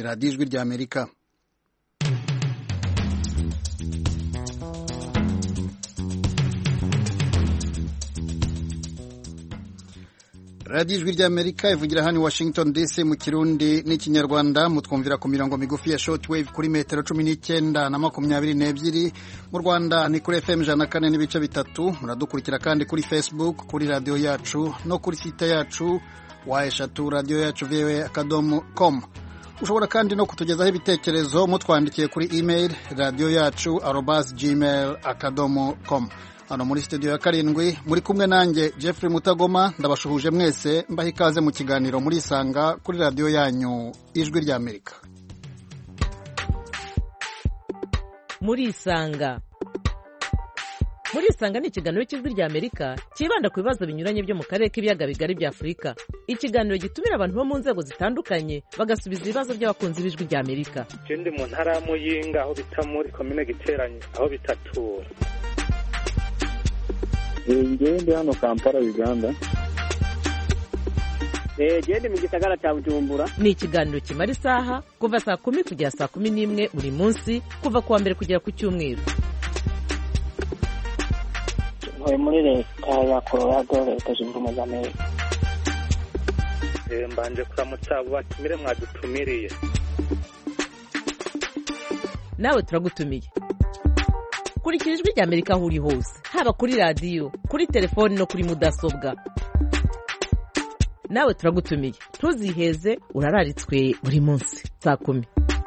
radiyo ijwi ry'Amerika. radiyo ijwi ry'Amerika ivugira hano i Washington DC mu Kirundi n'Ikinyarwanda. Mutwumvira ku mirongo migufi ya shortwave kuri metero 19 na 22. Mu Rwanda ni kuri FM 104 n'ibice bitatu. Muradukurikira kandi kuri Facebook, kuri radio yacu no kuri site yacu wa radio yacu voa.com. Ushobora kandi no kutugezaho ibitekerezo mutwandikiye kuri email radio yacu @gmail.com. Hano muri studio ya karindwi muri kumwe nanjye Jeffrey Mutagoma, ndabashuhuje mwese mbaha ikaze mu kiganiro muri Isanga kuri radio yanyu ijwi ry'Amerika. Muri Isanga ni ikiganiro cy'ijwi ry'Amerika kibanda ku bibazo binyuranye byo mu karere k'ibiyaga bigari bya Afurika. Ikiganiro gitumira abantu bo mu nzego zitandukanye bagasubiza ibibazo by'abakunzi b'ijwi ry'Amerika. Ndi mu ntara ya Muyinga aho bita muri commune Giteranye aho bitatura. Ndi hano Kampala, Uganda. Ndi mu gisagara cya Bujumbura. Ni ikiganiro kimara isaha kuva saa 10 kugera saa 11 buri munsi kuva kuwa mbere kugera ku cyumweru. Muri leta ya Colorado, Leta Zunze Ubumwe za Amerika. Mbanje kuramutsa abo batumire mwadutumiriye. Nawe turagutumiye. Kurikira ijwi ry'Amerika aho uri hose, haba kuri radio, kuri telefoni no kuri mudasobwa. Nawe turagutumiye, ntuziheze, urararitswe buri munsi saa 10.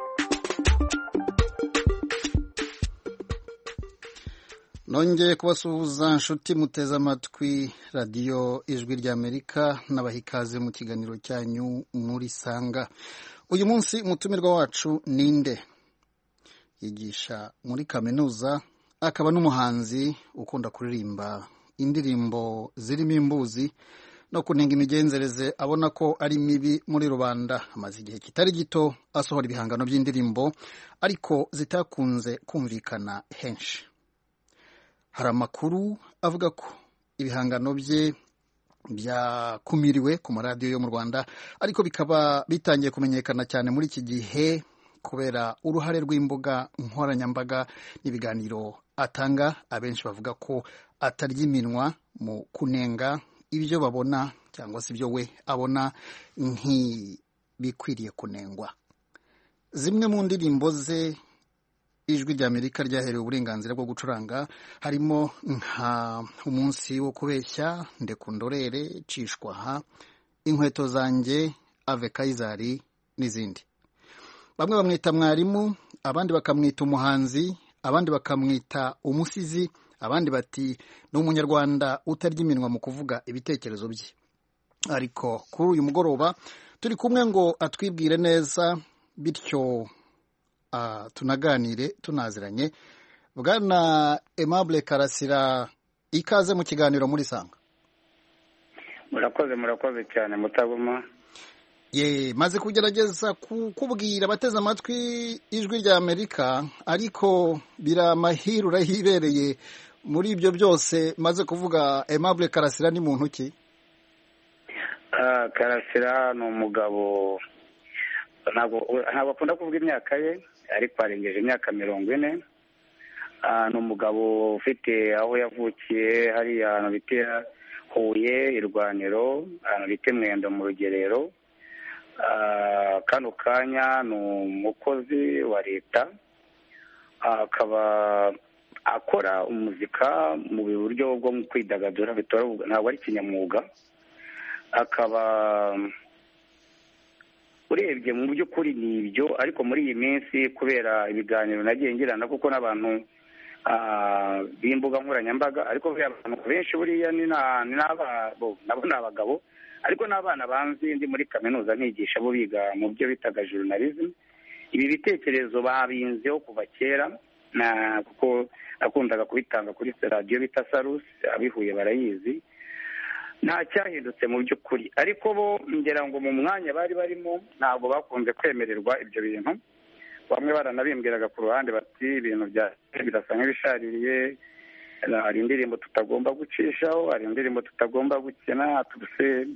Nongeye kubasuhuza nshuti muteze amatwi radio ijwi ry'Amerika n'abahikaze mu kiganiro cyanyu muri Sanga. Uyu munsi umutumirwa wacu ninde? Yigisha muri kaminuza, akaba n'umuhanzi ukunda kuririmba indirimbo zirimo imbuzi no kunenga imigenzereze abona ko ari mibi muri rubanda. Amaze igihe kitari gito asohora ibihangano by'indirimbo ariko zitakunze kumvikana henshi. Hari amakuru avuga ko ibihangano bye byakumiriwe ku maradiyo yo mu Rwanda, ariko bikaba bitangiye kumenyekana cyane muri iki gihe kubera uruhare rw'imbuga nkoranyambaga n'ibiganiro atanga. Abenshi bavuga ko atarya iminwa mu kunenga ibyo babona cyangwa se ibyo we abona nk'ibikwiriye kunengwa. Zimwe mu ndirimbo ze ijwi ry'Amerika ryaherewe uburenganzira bwo gucuranga harimo nka Umunsi wo kubeshya, Ndekundorere, Cishwaha, Inkweto zanjye, Ave Kayizari n'izindi. Bamwe bamwita mwarimu, abandi bakamwita umuhanzi, abandi bakamwita umusizi, abandi bati ni umunyarwanda utarya iminwa mu kuvuga ibitekerezo bye. Ariko kuri uyu mugoroba turi kumwe ngo atwibwire neza, bityo tunaganire tunaziranye. Bwana Aimable Karasira, ikaze mu kiganiro muri Sanga. Murakoze cyane Mutagoma. Maze kugerageza kubwira abateze amatwi ijwi ry'Amerika, ariko biramahira urahibereye muri ibyo byose maze kuvuga. Aimable Karasira ni muntu ki? Karasira ni umugabo ntabwo akunda kuvuga imyaka ye, ariko arengeje imyaka 40. Ni umugabo ufite aho yavukiye hari ahantu bita Huye, Irwaniro, ahantu bita Mwendo mu Rugerero. Kano kanya ni umukozi wa leta, akaba akora umuzika mu buryo bwo kwidagadura, ntabwo ari kinyamwuga. Akaba urebye mu by'ukuri ni ibyo, ariko muri iyi minsi kubera ibiganiro nagiye ngirana kuko n'abantu b'imbuga nkoranyambaga, ariko abantu benshi buriya nabo ni abagabo, ariko n'abana banzi. Ndi muri kaminuza ntigisha bo biga mu byo bitaga journalism. Ibi bitekerezo babinzeho kuva kera, kuko nakundaga kubitanga kuri radio bita Salus, abihuye barayizi. Nta cyahindutse mu by'ukuri, ariko bo ngera ngo mu mwanya bari barimo ntabwo bakunze kwemererwa ibyo bintu. Bamwe baranabimbwiraga ku ruhande bati ibintu birasa nk'ibishaririye, hari indirimbo tutagomba gucishaho, hari indirimbo tutagomba gukina,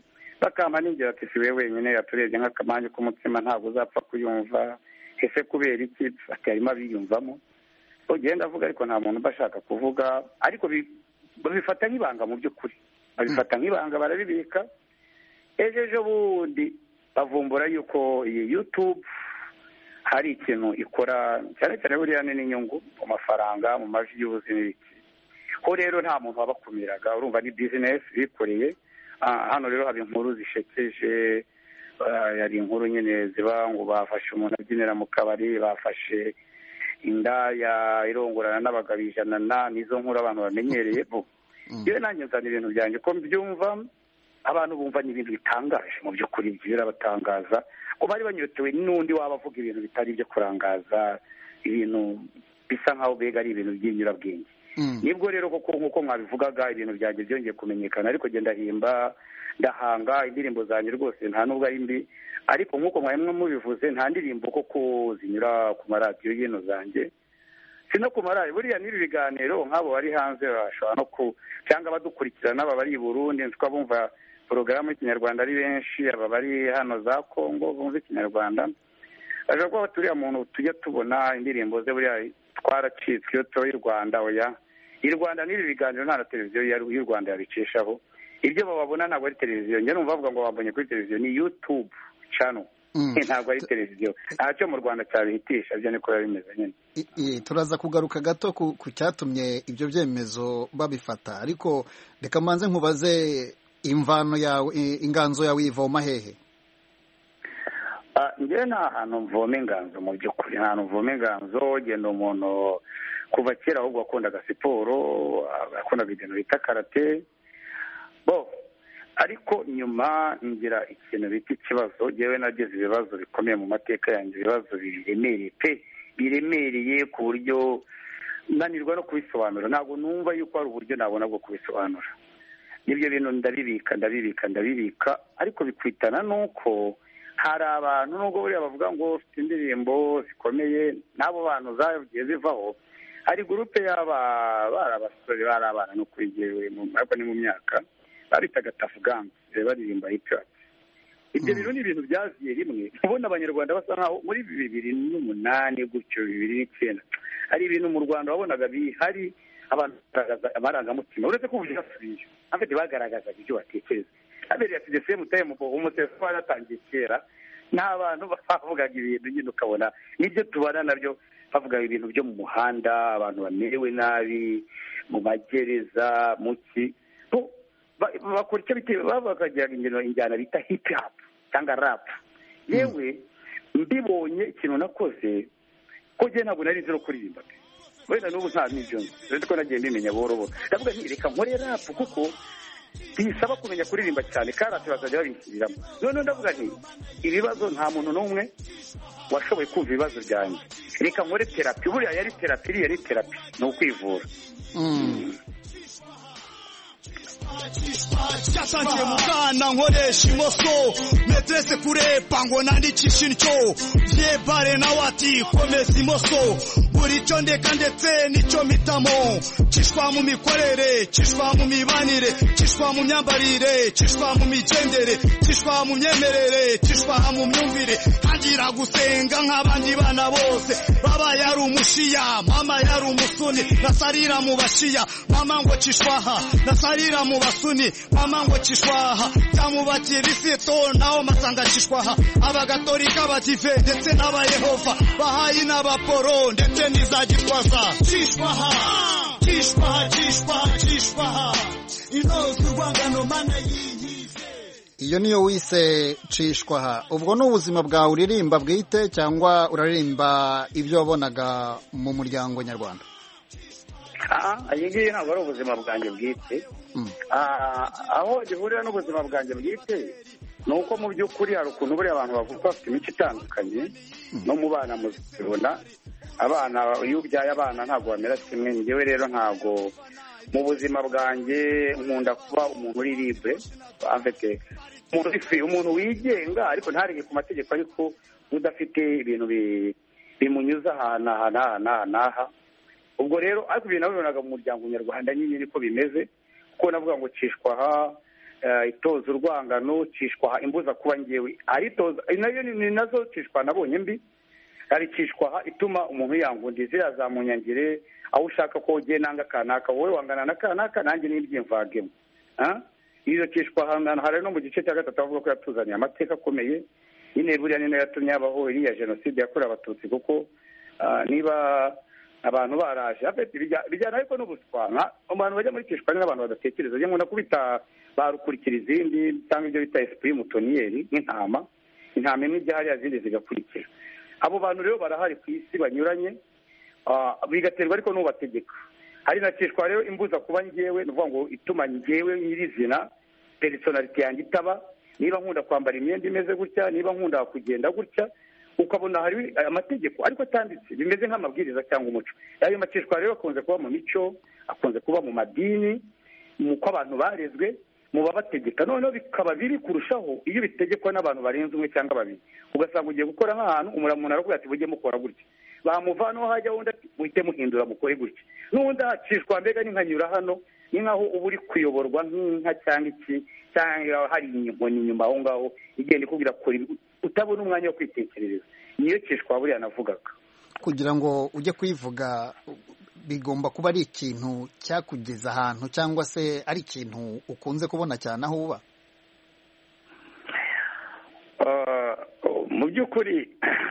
bakama n'ingero ati si we wenyine yaturebye nk'akamanyu k'umutsima ntabwo uzapfa kuyumva ese kubera iki ati harimo abiyumvamo ugenda avuga ariko nta muntu bashaka kuvuga ariko babifata nk'ibanga mu by'ukuri babifata nk'ibanga barabibika ejo bundi bavumbura yuko iyi YouTube hari ikintu ikora cyane cyane buriya n'inyungu mu mafaranga mu maji y'ubuzima ko rero nta muntu wabakumiraga urumva ni business bikoreye hano rero haba inkuru zishekeje yari inkuru nyine ziba ngo bafashe umuntu abyinira mu kabari bafashe indaya irongorana n'abagabo 100 nizo nkuru abantu bamenyereye yewe nanjye nzana ibintu byanjye ko mbyumva abantu bumva ni ibintu bitangaje mu by'ukuri birabatangaza ko bari banyotewe n'undi waba avuga ibintu bitari ibyo kurangaza ibintu bisa nkaho bega ari ibintu by'inyurabwenge nibwo rero koko nk'uko mwabivugaga ibintu byanjye byongeye kumenyekana ariko genda himba ndahanga indirimbo zanjye rwose nta nubwo ari mbi ariko nk'uko mwamwe mubivuze nta ndirimbo koko zinyura ku maradiyo y'ino zanjye si no ku maradiyo buriya n'ibi biganiro nk'abo bari hanze bashobora no cyangwa badukurikirana aba bari i Burundi twabumva porogaramu y'ikinyarwanda ari benshi aba bari hano za Kongo bumva ikinyarwanda baje ko turiya muntu tujya tubona indirimbo ze buriya twaracitswe iyo tuba y'u Rwanda oya i Rwanda n'ibi biganiro nta na televiziyo y'u Rwanda yabicishaho ibyo babona ntabwo ari televiziyo njye numva bavuga ngo babonye kuri televiziyo ni YouTube channel ntabwo ari televiziyo ntacyo mu Rwanda cyabihitisha byo niko bimeze nyine turaza kugaruka gato ku cyatumye ibyo byemezo babifata ariko reka manze nkubaze imvano yawe inganzo yawe ivoma hehe njye nta hantu mvoma inganzo mu by'ukuri nta hantu mvoma inganzo genda umuntu kuva kera ahubwo wakundaga siporo akundaga ibintu bita karate ariko nyuma ngira ikintu bita ikibazo yewe nagize ibibazo bikomeye mu mateka yanjye ibibazo biremereye ku buryo nanirwa no kubisobanura ntabwo numva yuko hari uburyo nabona bwo kubisobanura n'ibyo bintu ndabibika ariko bikwitana nuko hari abantu nubwo buriya bavuga ngo ufite indirimbo zikomeye n'abo bantu zagiye zivaho hari gurupe bari abasore bari abana no kwigewe ariko ni mu myaka babitaga tafuganse baririmba hip hop ibyo bintu ni ibintu byaziye rimwe ubona abanyarwanda basa nkaho muri 2008 gutyo 2009 hari ibintu mu Rwanda wabonaga bihari abantu amarangamutima uretse ko ubugira subiye afite bagaragazaga ibyo batekereza abere ati the same time umuteso waratangiye kera n'abantu bavugaga ibintu nyine ukabona nibyo tubana nabyo bavuga ibintu byo mu muhanda abantu bamerewe nabi mu magereza muki bakora icyo bitewe bakagira injyana bita hip hop cyangwa rap yewe mbibonye ikintu nakoze ko njye ntabwo nari nzi no kuririmba wenda n'ubu nta n'ibyo nzi ko nagiye mbimenya buhoro buhoro ndavuga nti reka nkore rap kuko bisaba kumenya kuririmba cyane kandi bazajya babishyiriramo noneho ndavuga nti ibibazo nta muntu n'umwe washoboye kumva ibibazo byanjye reka nkore terapi buriya yari terapi ni ukwivura cyatangiye mu bwana nkoresha imoso metrese kurepa ngo nandikishe intyo byebare nawe ati komeza imoso buri cyo ndeka ndetse nicyo mpitamo cishwa mu mikorere cishwa mu mibanire cishwa mu myambarire cishwa mu migendere cishwa mu myemerere cishwa mu myumvire ntangira gusenga nk'abandi bana bose baba yari umushiya mama yari umusuni nasarira mu bashiya mama ngo cishwaha nasarira mu basuni mama ngo cishwaha cyamubakirisito naho masanga cishwaha abagatolika abadive ndetse n'abayehova bahayi n'abaporo ndetse n'izagitwaza cishwaha inoze urwangano mana yiyize iyo niyo wise cishwaha ubwo ni ubuzima bwawe uririmba bwite cyangwa uraririmba ibyo wabonaga mu muryango nyarwanda iyi ngiyi ntabwo ari ubuzima bwanjye bwite aho gihurira n'ubuzima bwanjye bwite ni uko mu by'ukuri hari ukuntu buriya abantu bavuga bafite imico itandukanye no mu bana muzibona abana iyo ubyaye abana ntabwo bamera kimwe njyewe rero ntabwo mu buzima bwanjye nkunda kuba umuntu uri libre afite umuntu wigenga ariko ntarenge ku mategeko ariko udafite ibintu bimunyuza aha ubwo rero ariko ibintu nabibonaga mu muryango nyarwanda nyine niko bimeze kuko navuga ngo cishwaha itoza urwangano, cishwaha imbuza kuba ngewe, nayo ni nazo cishwa nabonye mbi, hari cishwaha ituma umuntu yangundi ziriya za munyangire, aho ushaka ko ugiye nanga kanaka, wowe wangana na kanaka nanjye n'ibyimvagemo. Iyo cishwaha hari no mu gice cya gatatu avuga ko yatuzaniye amateka akomeye, nyine buriya ni nayo yatumye habaho iriya jenoside yakorewe abatutsi, kuko niba abantu baraje bijyana ariko n'ubuswa, abantu bajya muri cishwa n'abantu badatekereza, njye nkunda kubita barukurikira izindi cyangwa ibyo bita esprit mutoniyeri nk'intama imwe ijya hariya izindi zigakurikira. Abo bantu rero barahari ku isi banyuranye, bigaterwa ariko n'ubategeka. Hari na cishwa rero imbuza kuba ngewe, ni ukuvuga ngo ituma ngewe nyirizina personality yanjye itaba, niba nkunda kwambara imyenda imeze gutya, niba nkunda kugenda gutya, ukabona hari amategeko ariko atanditse bimeze nk'amabwiriza cyangwa umuco. Ayo macishwa rero akunze kuba mu mico, akunze kuba mu madini, muko abantu barezwe, mu babategeka. Noneho bikaba biri kurushaho iyo bitegekwa n'abantu barenze umwe cyangwa babiri, ugasanga ugiye gukora nk'ahantu umuntu aravuga ati bujye mukora gutya, bamuvanaho hajya wundi ati muhite muhindura mukore gutya, n'ubundi hacishwa mbega n'inkanyura hano, ni nk'aho uba uri kuyoborwa nk'inka cyangwa iki, cyangwa hari inkoni inyuma aho ngaho igenda ikubwira kora, utabona umwanya wo kwitekerereza. Niyo cishwa buriya navugaga. Kugira ngo ujye kuyivuga bigomba kuba ari ikintu cyakugeza ahantu, cyangwa se ari ikintu ukunze kubona cyane aho uba? Mu by'ukuri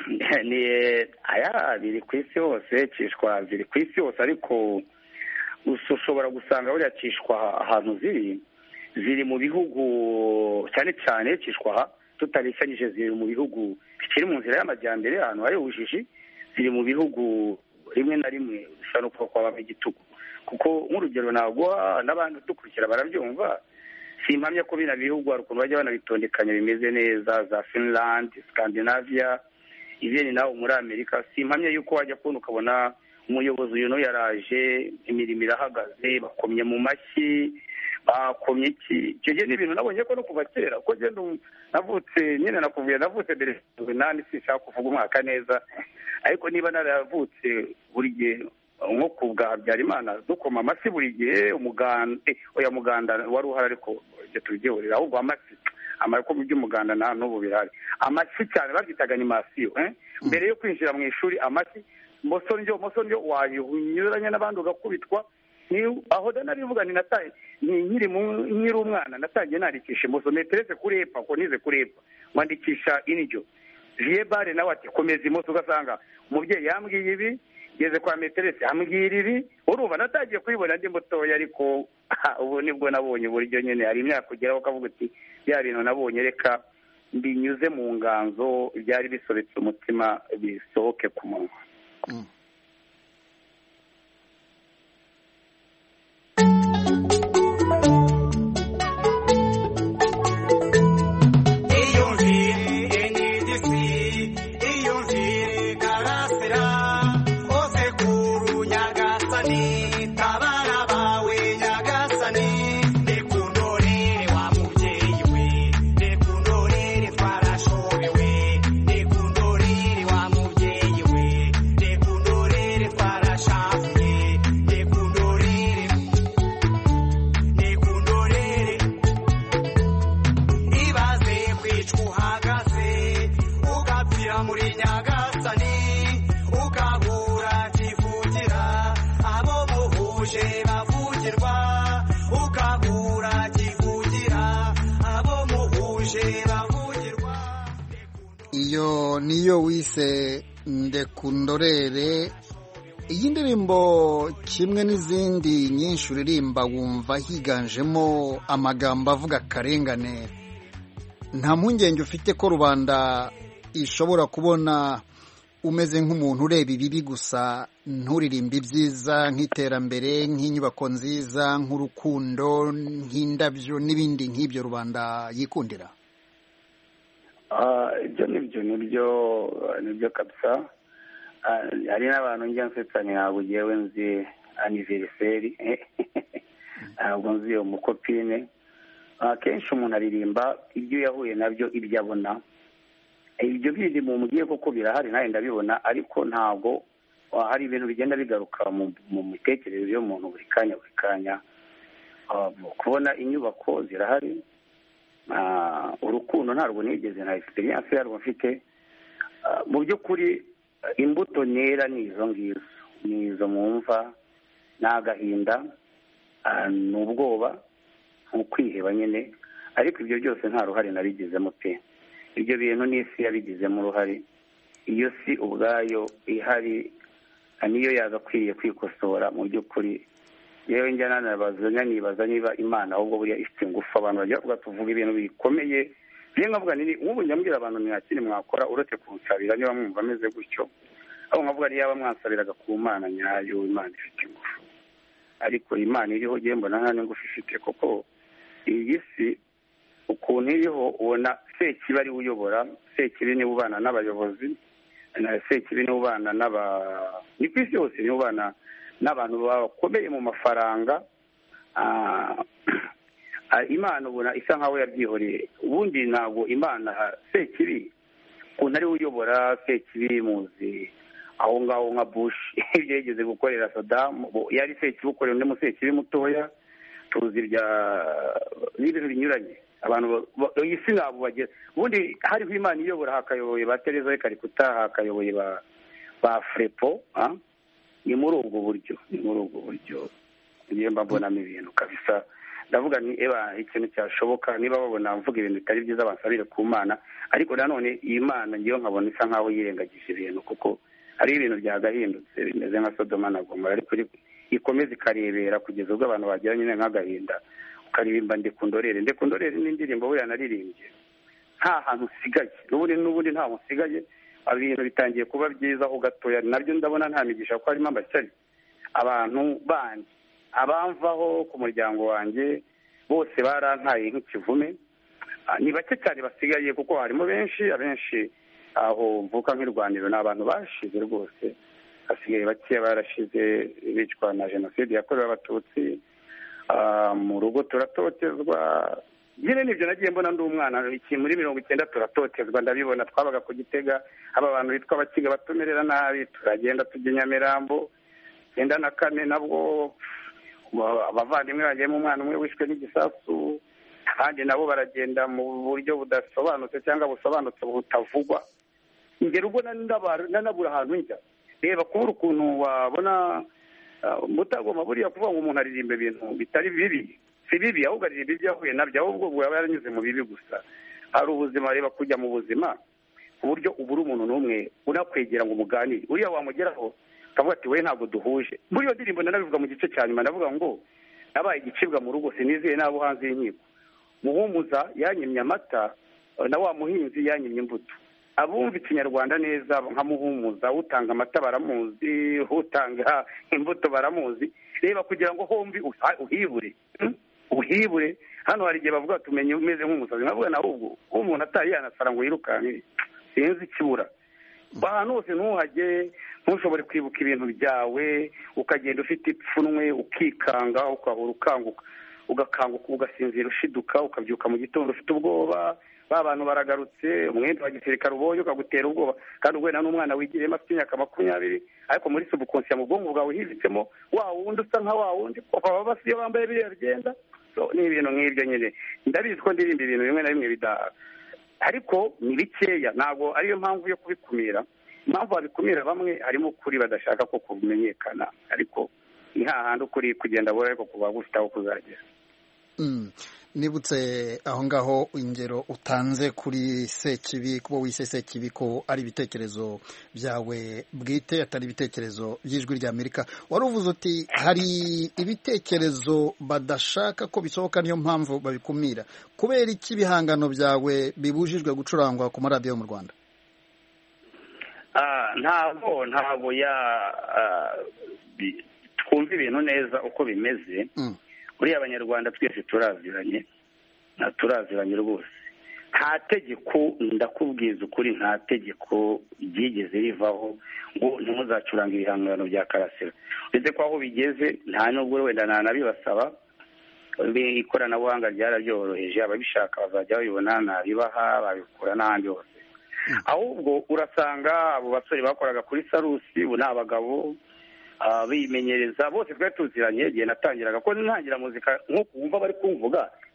biri ku isi hose, cishwa ziri ku isi hose, ariko ushobora gusanga buriya cishwa ahantu ziri mu bihugu cyane cyane cishwa tutabisanyije, ziri mu bihugu bikiri mu nzira y'amajyambere, ahantu hari ubujiji, ziri mu bihugu rimwe na rimwe bisa no kwabamo igitugu. Kuko nk'urugero naguha n'abandi dukurikira barabyumva, simpamya ko bino bihugu hari ukuntu bajya banabitondekanya bimeze neza, za Finland, Scandinavia, ibindi naho muri Amerika, simpamya yuko wajya kubona ukabona umuyobozi uyu yaraje, imirimo irahagaze, bakomye mu mashyi, bakomye iki. Icyo gihe ni ibintu nabonye ko no kuva kera, kuko genda navutse nyine nakuvuye, navutse mbere nani sinshaka kuvuga umwaka neza, ariko niba naravutse buri gihe nko ku bwa Habyarimana dukoma amasi buri gihe, umuganda wari uhari, ariko ibyo tubigihurira, ahubwo amako by'umuganda nta n'ubu birahari. Amasi cyane babyitaga animasiyo, mbere yo kwinjira mu ishuri amasi moso ndyo wanyuranye n'abandi ugakubitwa. Aho narivuga nkiri umwana natangiye nandikisha moso meterese kurepa, ko nize kurepa wandikisha indyo jebare, nawe ati komeza imoso, ugasanga umubyeyi yambwiye ibi, ngeze kwa meterese ambwira ibi, urumva natangiye kubibona ndi mutoya, ariko ubu nibwo nabonye uburyo nyine hari imyaka ugeraho ukavuga uti bya bintu nabonye reka mbinyuze mu nganzo, byari bisobetse umutima bisohoke ku munwa. Iyo niyo wise ndekundorere. Iyi ndirimbo kimwe n'izindi nyinshi uririmba wumva higanjemo amagambo avuga akarengane. Nta mpungenge ufite ko rubanda ishobora kubona umeze nk'umuntu ureba ibibi gusa, nturirimba ibyiza nk'iterambere, nk'inyubako nziza, nk'urukundo, nk'indabyo n'ibindi nk'ibyo rubanda yikundira? Ibyo nibyo kabisa. Hari n'abantu njya nsetsanya, ntabwo ngewe nzi aniveriseri, ntabwo nzi iyo mukopine. Akenshi umuntu aririmba ibyo yahuye nabyo, ibyo abona. Ibyo bindi mu mugiye koko birahari, nawe ndabibona, ariko ntabwo hari ibintu bigenda bigaruka mu mitekerereze y'umuntu buri kanya. Kubona inyubako zirahari, urukundo ntabwo nigeze na experience yarwo mfite. Mu by'ukuri imbuto nera ni izo ngizo, ni izo mwumva, ni agahinda, ni ubwoba, ni ukwiheba nyine, ariko ibyo byose nta ruhare nabigizemo pe. Ibyo bintu n'isi yabigizemo uruhare. Iyo si ubwayo ihari niyo yagakwiriye kwikosora. Mu by'ukuri yewe njya nibaza niba Imana ahubwo buriya ifite ingufu. Abantu bajya bavuga tuvuga ibintu bikomeye, niyo nkavuga nini nk'ubu njya abantu mwakiri mwakora uretse kunsabira niba mwumva ameze gutyo, aho nkavuga niyo yaba mwansabiraga ku Mana nyayo, Imana ifite ingufu. Ariko Imana iriho gihe mbona nta n'ingufu ifite, kuko iyi si ukuntu iriho ubona Sekibi ari uyobora, Sekibi niwe ubana n'abayobozi, Sekibi niwe ubana ni ku isi yose niwe ubana n'abantu bakomeye mu mafaranga. Imana ubona isa nkaho yabyihoreye. Ubundi ntabwo Imana Sekibi ukuntu ari uyobora, Sekibi muzi aho ngaho nka Bush ibyo yigeze gukorera Saddam, yari Sekibi ukorera undi Musekibi mutoya. Tuzi n'ibintu binyuranye abantu iyi si ntabwo bagera. Ubundi hariho Imana iyobora, hakayoboye ba Tereza Kalikuta, hakayoboye ba Frepo. Ni muri ubwo buryo niyo mbabonamo ibintu kabisa. Ndavuga ni ikintu cyashoboka niba babona mvuga ibintu bitari byiza bansabire ku Mana, ariko nanone iyi Mana ngiyo nkabona isa nkaho yirengagije ibintu, kuko hari ibintu byagahindutse bimeze nka Sodoma na Gomora, ariko ikomeza ikarebera kugeza ubwo abantu bagira nyine nk'agahinda. Ukaririmba ndekundorere n'indirimbo buriya naririmbye nta hantu usigaye, n'ubundi nta hantu usigaye. Ibintu bitangiye kuba byiza ho gatoya, nabyo ndabona nta migisha ko harimo amashyari. Abantu bandi abamvaho ku muryango wanjye bose barantaye nk'ikivume. Ni bake cyane basigaye, kuko harimo abenshi aho mvuka nk'irwaniro ni abantu bashize rwose. Hasigaye bake barashize bicwa na jenoside yakorewe Abatutsi. Mu rugo turatotezwa. Nyine nibyo nagiye mbona ndi umwana muri 90 turatotezwa ndabibona. Twabaga ku Gitega, aba bantu bitwa Abakiga batumerera nabi, turagenda tujya Nyamirambo. 94 nabwo abavandimwe bagiyemo umwana umwe wishwe n'igisasu, kandi nabo baragenda mu buryo budasobanutse cyangwa busobanutse butavugwa. Ingero ubona nanabura ahantu njya. Reba kubura ukuntu wabona mutagoma buriya kuvuga ngo umuntu aririmba ibintu bitari bibi, si bibi, ahubwo aririmba ibyo yahuye nabyo, ahubwo bwaba yaranyuze mu bibi gusa. Hari ubuzima, reba kujya mu buzima ku buryo ubura umuntu n'umwe unakwegera ngo umuganire. Uriya wamugeraho kavuga ati we ntabwo duhuje. Muri iyo ndirimbo nanabivuga mu gice cya nyuma, ndavuga ngo nabaye igicibwa mu rugo sinizeye n'abo hanze y'inkiko. Muhumuza yanyimye amata na wa muhinzi yanyimye imbuto. Abumva ikinyarwanda neza nka Muhumuza, utanga amata baramuzi, utanga imbuto baramuzi. Reba kugira ngo hombi uhibure. Hano hari igihe bavuga tumenye umeze nk'umusazi, navuga na ubwo umuntu atari yanasara ngo yirukanke sinzi ikibura. Ahantu hose ntuhage, ntushobore kwibuka ibintu byawe, ukagenda ufite ipfunwe, ukikanga, ukahora ukanguka, ugakanguka ugasinzira ushiduka, ukabyuka mu gitondo ufite ubwoba. Abantu baragarutse, umwenda wa gisirikare ubonye ukagutera ubwoba, kandi ubwo n'umwana wigiriyemo afite imyaka 20, ariko muri subconscious mu bwonko bwawe hibitsemo wa wundi usa nka wa wundi, baba basiyo bambaye biriya byenda. Ni ibintu nk'ibyo nyine. Ndabizi ko ndirimba ibintu bimwe na bimwe ariko ni bikeya, ntabwo ariyo mpamvu yo kubikumira. Impamvu babikumira bamwe harimo kuri badashaka ko kumenyekana, ariko ni hahandi ukuri kugenda bora ariko kuba gufite aho kuzagera. Nibutse aho ngaho ingero utanze kuri Sekibi, kuba wise Sekibi ko ari ibitekerezo byawe bwite atari ibitekerezo by'Ijwi ry'Amerika. Wari uvuze uti hari ibitekerezo badashaka ko bisohoka niyo mpamvu babikumira. Kubera iki ibihangano byawe bibujijwe gucurangwa ku maradiyo mu Rwanda? Ntabwo twumva ibintu neza uko bimeze. Buriya Abanyarwanda twese turaziranye rwose. Nta tegeko, ndakubwiza ukuri, nta tegeko ryigeze rivaho ngo ntimuzacuranga ibihangano bya Karasira. Uretse ko aho bigeze nta nubwo wenda ntanabibasaba, ikoranabuhanga ryarabyoroheje, ababishaka bazajya babibona, nabibaha babikura n'ahandi hose. Ahubwo urasanga abo basore bakoraga kuri Sarusi, ubu ni abagabo bimenyereza. Bose twari tuziranye igihe natangiraga, ko ntangira muzika nk'uko wumva bari kumvuga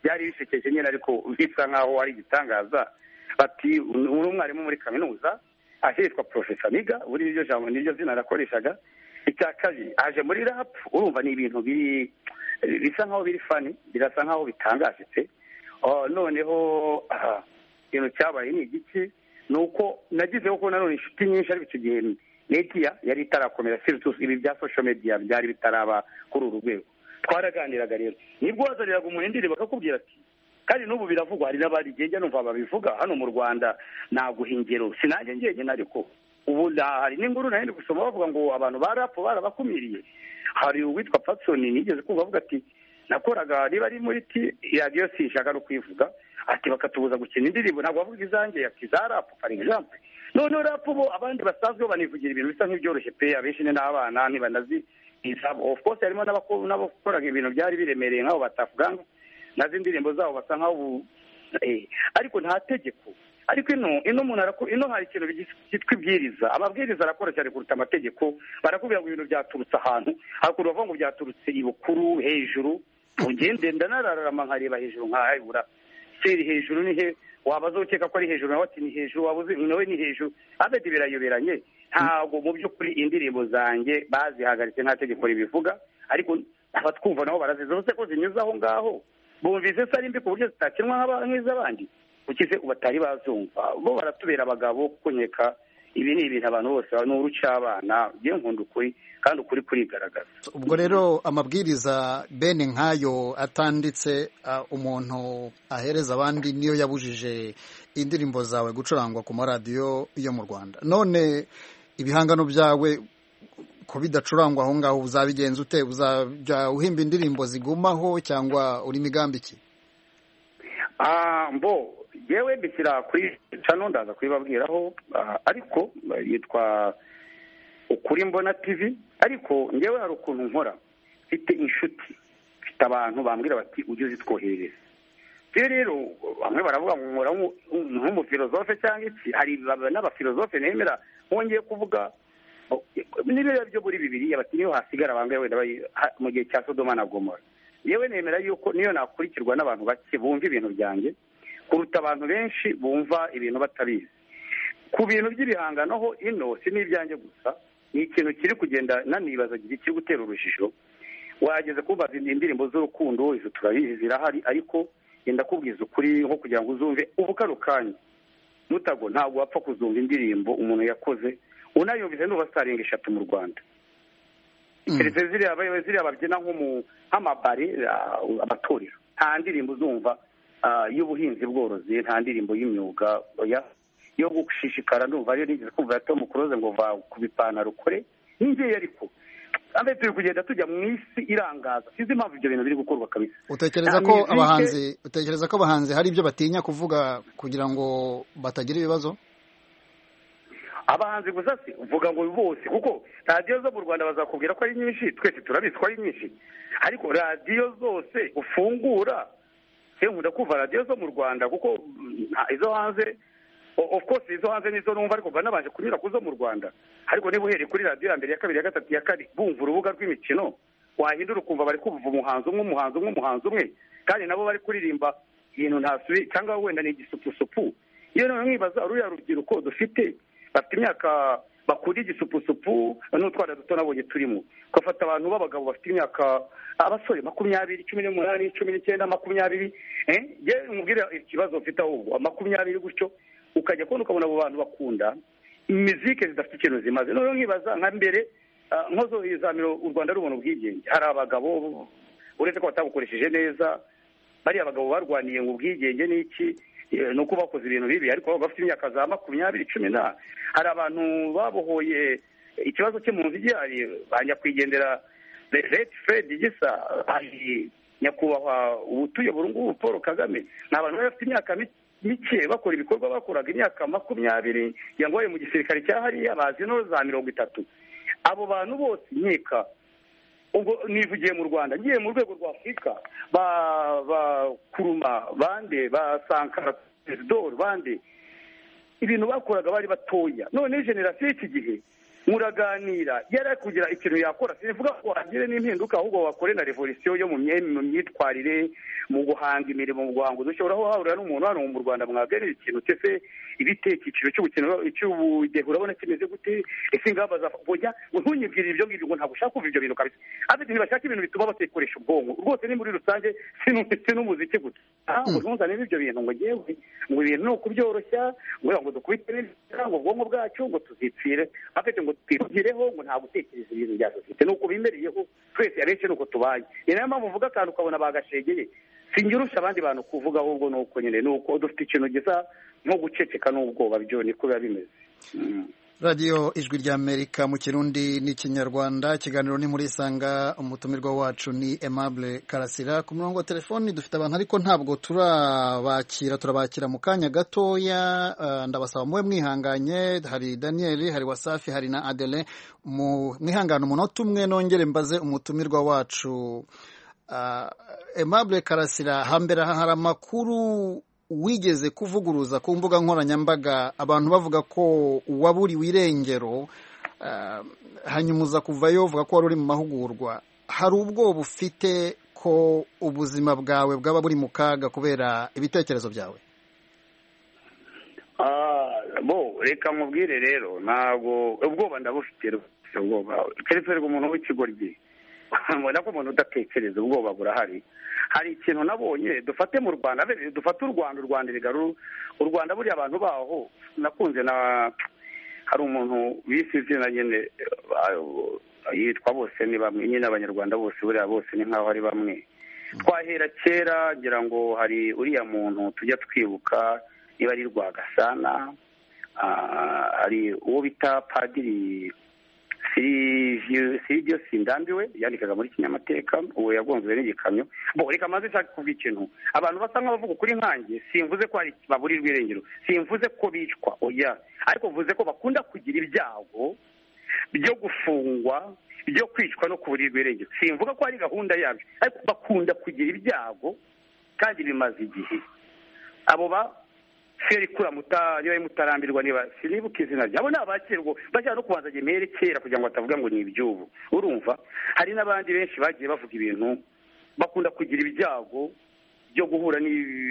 byari bisekeje nyine ariko bisa nkaho ari igitangaza. Bati umwarimu muri kaminuza ahitwa Professor Niga, buri iryo jambo niryo zina nakoreshaga. Icya kabiri aje muri rap, urumva ni ibintu bisa nkaho biri fani, birasa nkaho bitangaje pe. Noneho ikintu cyabaye ni igiki, nuko nagizeho ko nanone inshuti nyinshi ariko icyo gihe media yari itarakomera, ibi bya social media byari bitaraba kuri uru rwego. Twaraganiraga rero, nibwo wazaniraga umuntu indirimbo bakakubwira ati, kandi n'ubu biravugwa, hari n'abandi ngenda numva babivuga hano mu Rwanda, naguha ingero sinajye njyenyine, ariko ubu hari n'inkuru nari gusoma bavuga ngo abantu ba rap barabakumiriye. Hari uwitwa Patson nigeze kumva avuga ati, nakoraga niba ari muri radio sinshaka no kwivuga, ati bakatubuza gukina indirimbo, ntabwo bavuga izanjye ati za rap for example. None rap bo abandi basanzwe banivugira ibintu bisa nk'ibyoroshye pe, abenshi n'abana ntibanazi isabo. Of course harimo n'abakoraga ibintu byari biremereye nk'abo batafuganga nazo indirimbo zabo basa nk'aho ariko nta tegeko. Ariko ino umuntu ino hari ikintu cyitwa ibwiriza. Amabwiriza arakora cyane kuruta amategeko. Barakubwira ngo ibintu byaturutse ahantu, hakuru bavuga ngo byaturutse ibukuru hejuru, ugende ndanararama nkareba hejuru nkahayura seri hejuru ni he, wabaza ukeka ko ari hejuru nawe ati ni hejuru, wabuze nawe ni hejuru, abedi birayoberanye. Ntabwo mu by'ukuri indirimbo zanjye bazihagaritse nta tegeko ribivuga, ariko abatwumva nabo barazizose ko zinyuze aho ngaho, bumvise se ari mbi ku buryo zitakinwa nk'iz'abandi, ukize ubatari bazumva bo baratubera abagabo, kuko nkeka ibi ni ibintu abantu bose ni urucabana, ngiye nkunda ukuri kandi ukuri kurigaragaza. Ubwo rero amabwiriza bene nk'ayo atanditse umuntu ahereza abandi niyo yabujije indirimbo zawe gucurangwa ku maradiyo yo mu Rwanda. None ibihangano byawe ko bidacurangwa aho ngaho uzabigenza ute? Uzajya uhimba indirimbo zigumaho cyangwa uri migambi ki? yewe mbishyira kuri cano ndaza kubibabwiraho, ariko yitwa Ukuri Mbona TV. Ariko ngewe hari ukuntu nkora, mfite inshuti, mfite abantu bambwira bati ujye uzitwoherereza. Rero bamwe baravuga ngo nkora nk'umufilozofe cyangwa iki, hari n'abafilozofe nemera nkongeye kuvuga n'ibyo byo muri Bibiliya bati niyo hasigara bangaye wenda mu gihe cya Sodoma na Gomora. Yewe nemera yuko niyo nakurikirwa n'abantu bake bumva ibintu byanjye kuruta abantu benshi bumva ibintu batabizi. Ku bintu by'ibihangano ho ino si n'ibyanjye gusa, ni ikintu kiri kugenda nanibaza kiri gutera urujijo. Wageze kubaza indirimbo z'urukundo izo turabizi zirahari, ariko yenda kubwiza ukuri nko kugira ngo uzumve ubu kano kanya mutago ntabwo wapfa kuzumva indirimbo umuntu yakoze unayumvise n'ubasaringa 3 mu Rwanda. Keretse ziriya babyina nk'amabare abatorero, nta ndirimbo uzumva y'ubuhinzi bworozi, nta ndirimbo y'imyuga yo gushishikara. Ndumva rero nigeze kumva ya Tom Close ngo va ku bipantaro ukore n'ingiye, ariko ambe turi kugenda tujya mu isi irangaza. Sizi impamvu ibyo bintu biri gukorwa kabisa. Utekereza ko abahanzi hari ibyo batinya kuvuga kugira ngo batagira ibibazo? Abahanzi gusa si uvuga ngo bose, kuko radiyo zo mu Rwanda bazakubwira ko ari nyinshi, twese turabizi ko ari nyinshi, ariko radiyo zose ufungura nkunda kumva radiyo zo mu Rwanda, kuko izo hanze of course izo hanze nizo numva, ariko banabanje kunyura kuzo mu Rwanda. Ariko niba uhereye kuri radiyo ya mbere, ya kabiri, ya gatatu, ya kane, bumva urubuga rw'imikino, wahindura ukumva bari kumva umuhanzi umwe, kandi nabo bari kuririmba ibintu ntasubi cyangwa wenda ni igisupusupu. Iyo none mwibaza uriya rubyiruko dufite bafite imyaka bakuri igisupusupu n'utwana duto nabonye turimo, ugafata abantu b'abagabo bafite imyaka abasore 20, 18, 19, 20, ye mubwira ikibazo mfite ahubwo 20 gutyo, ukajya kubona abo bantu bakunda imiziki zidafite ikintu zimaze. None nkibaza nka mbere nkozo izamiro u Rwanda rubona ubwigenge, hari abagabo uretse ko batabukoresheje neza, bari abagabo barwaniye ngo ubwigenge n'iki nuko bakoze ibintu bibi, ariko bafite imyaka za 20, 10. Hari abantu babohoye ikibazo cyo mu nzigiyari, banyakwigendera Red Fred Gisa, hari nyakubahwa ubutuye burungu Paul Kagame, n'abantu bafite imyaka mike bakora ibikorwa bakoraga imyaka 20 yangoye mu gisirikare cyahari abazi no za 30. Abo bantu bose nkeka ubwo nivugiye mu Rwanda, ngiye mu rwego rwa Afrika ba Kuruma bande ba Sankara President bande, ibintu bakoraga bari batoya. None generation y'iki gihe muraganira yari kugira ikintu yakora sivuga ko hagire n'impinduka ahubwo wakore na revolution yo mu myitwarire mu guhanga imirimo mu guhanga udushobora aho hahurira n'umuntu hano mu Rwanda mwaganira ikintu cyese ibitekikiro cy'ubudehe urabona kimeze gute ese ingamba zavuga ntunyibwirire ibyo ngibyo ngo ntabwo ushaka kumva ibyo bintu kabisa abandi ntibashaka ibintu bituma batekoresha ubwonko rwose ni muri rusange n'umuziki gusa ntabwo ntuzane ibyo bintu ngo ngewe ngo ibintu ni ukubyoroshya ngo dukubite ngo ubwonko bwacu ngo tuzipfire afite ngo twirugireho ngo nta gutekereza ibintu bya sosiyete ni uko bimereyeho twese abenshi ni uko tubaye ni nayo mpamvu uvuga akantu ukabona bagashegeye sinjyurusha abandi bantu kuvuga ahubwo ni uko nyine ni uko dufite ikintu gisa nko guceceka n'ubwoba byo niko biba bimeze. radiyo ijwi ry'Amerika mu kirundi n'ikinyarwanda ikiganiro ni muri Isanga umutumirwa wacu ni Aimable Karasira ku murongo wa telefoni dufite abantu ariko ntabwo turabakira mu kanya gatoya ndabasaba mube mwihanganye hari Daniel hari Wasafi hari na Adele mwihangane umunota umwe nongere mbaze umutumirwa wacu Aimable Karasira hambere hari amakuru wigeze kuvuguruza ku mbuga nkoranyambaga abantu bavuga ko waburiwe irengero hanyuma uza kuvayo uvuga ko wari uri mu mahugurwa hari ubwoba ufite ko ubuzima bwawe bwaba buri mu kaga kubera ibitekerezo byawe? Reka mubwire rero ntabwo ubwoba ndabufite ubwoba keretse umuntu w'ikigoryi mbona ko umuntu udatekereza ubwoba burahari. Hari ikintu nabonye dufate mu Rwanda dufate u Rwanda rigaru u Rwanda buri abantu baho nakunze na hari umuntu bise izina nyine yitwa bose ni bamwe nyine abanyarwanda bose buriya bose ni nkaho ari bamwe twahera kera ngira ngo hari uriya muntu tujya twibuka niba ari Rwagasana hari uwo bita Padiri Siridiyo Sindambiwe yandikaga muri Kinyamateka uwo yagonzwe n'igikamyo reka maze nshaka kuvuga ikintu abantu basa nk'abavuga kuri nkanjye simvuze ko ari baburirwa irengero simvuze ko bicwa oya ariko mvuze ko bakunda kugira ibyago byo gufungwa byo kwicwa no kuburirwa irengero simvuga ko ari gahunda yabyo ariko bakunda kugira ibyago kandi bimaze igihe abo Feri kura niba mutarambirwa niba sinibuka izina ryabo n'abakirwa bajya no kubanza gemere kera kugira ngo batavuga ngo ni ibyubu urumva hari n'abandi benshi bagiye bavuga ibintu bakunda kugira ibyago byo guhura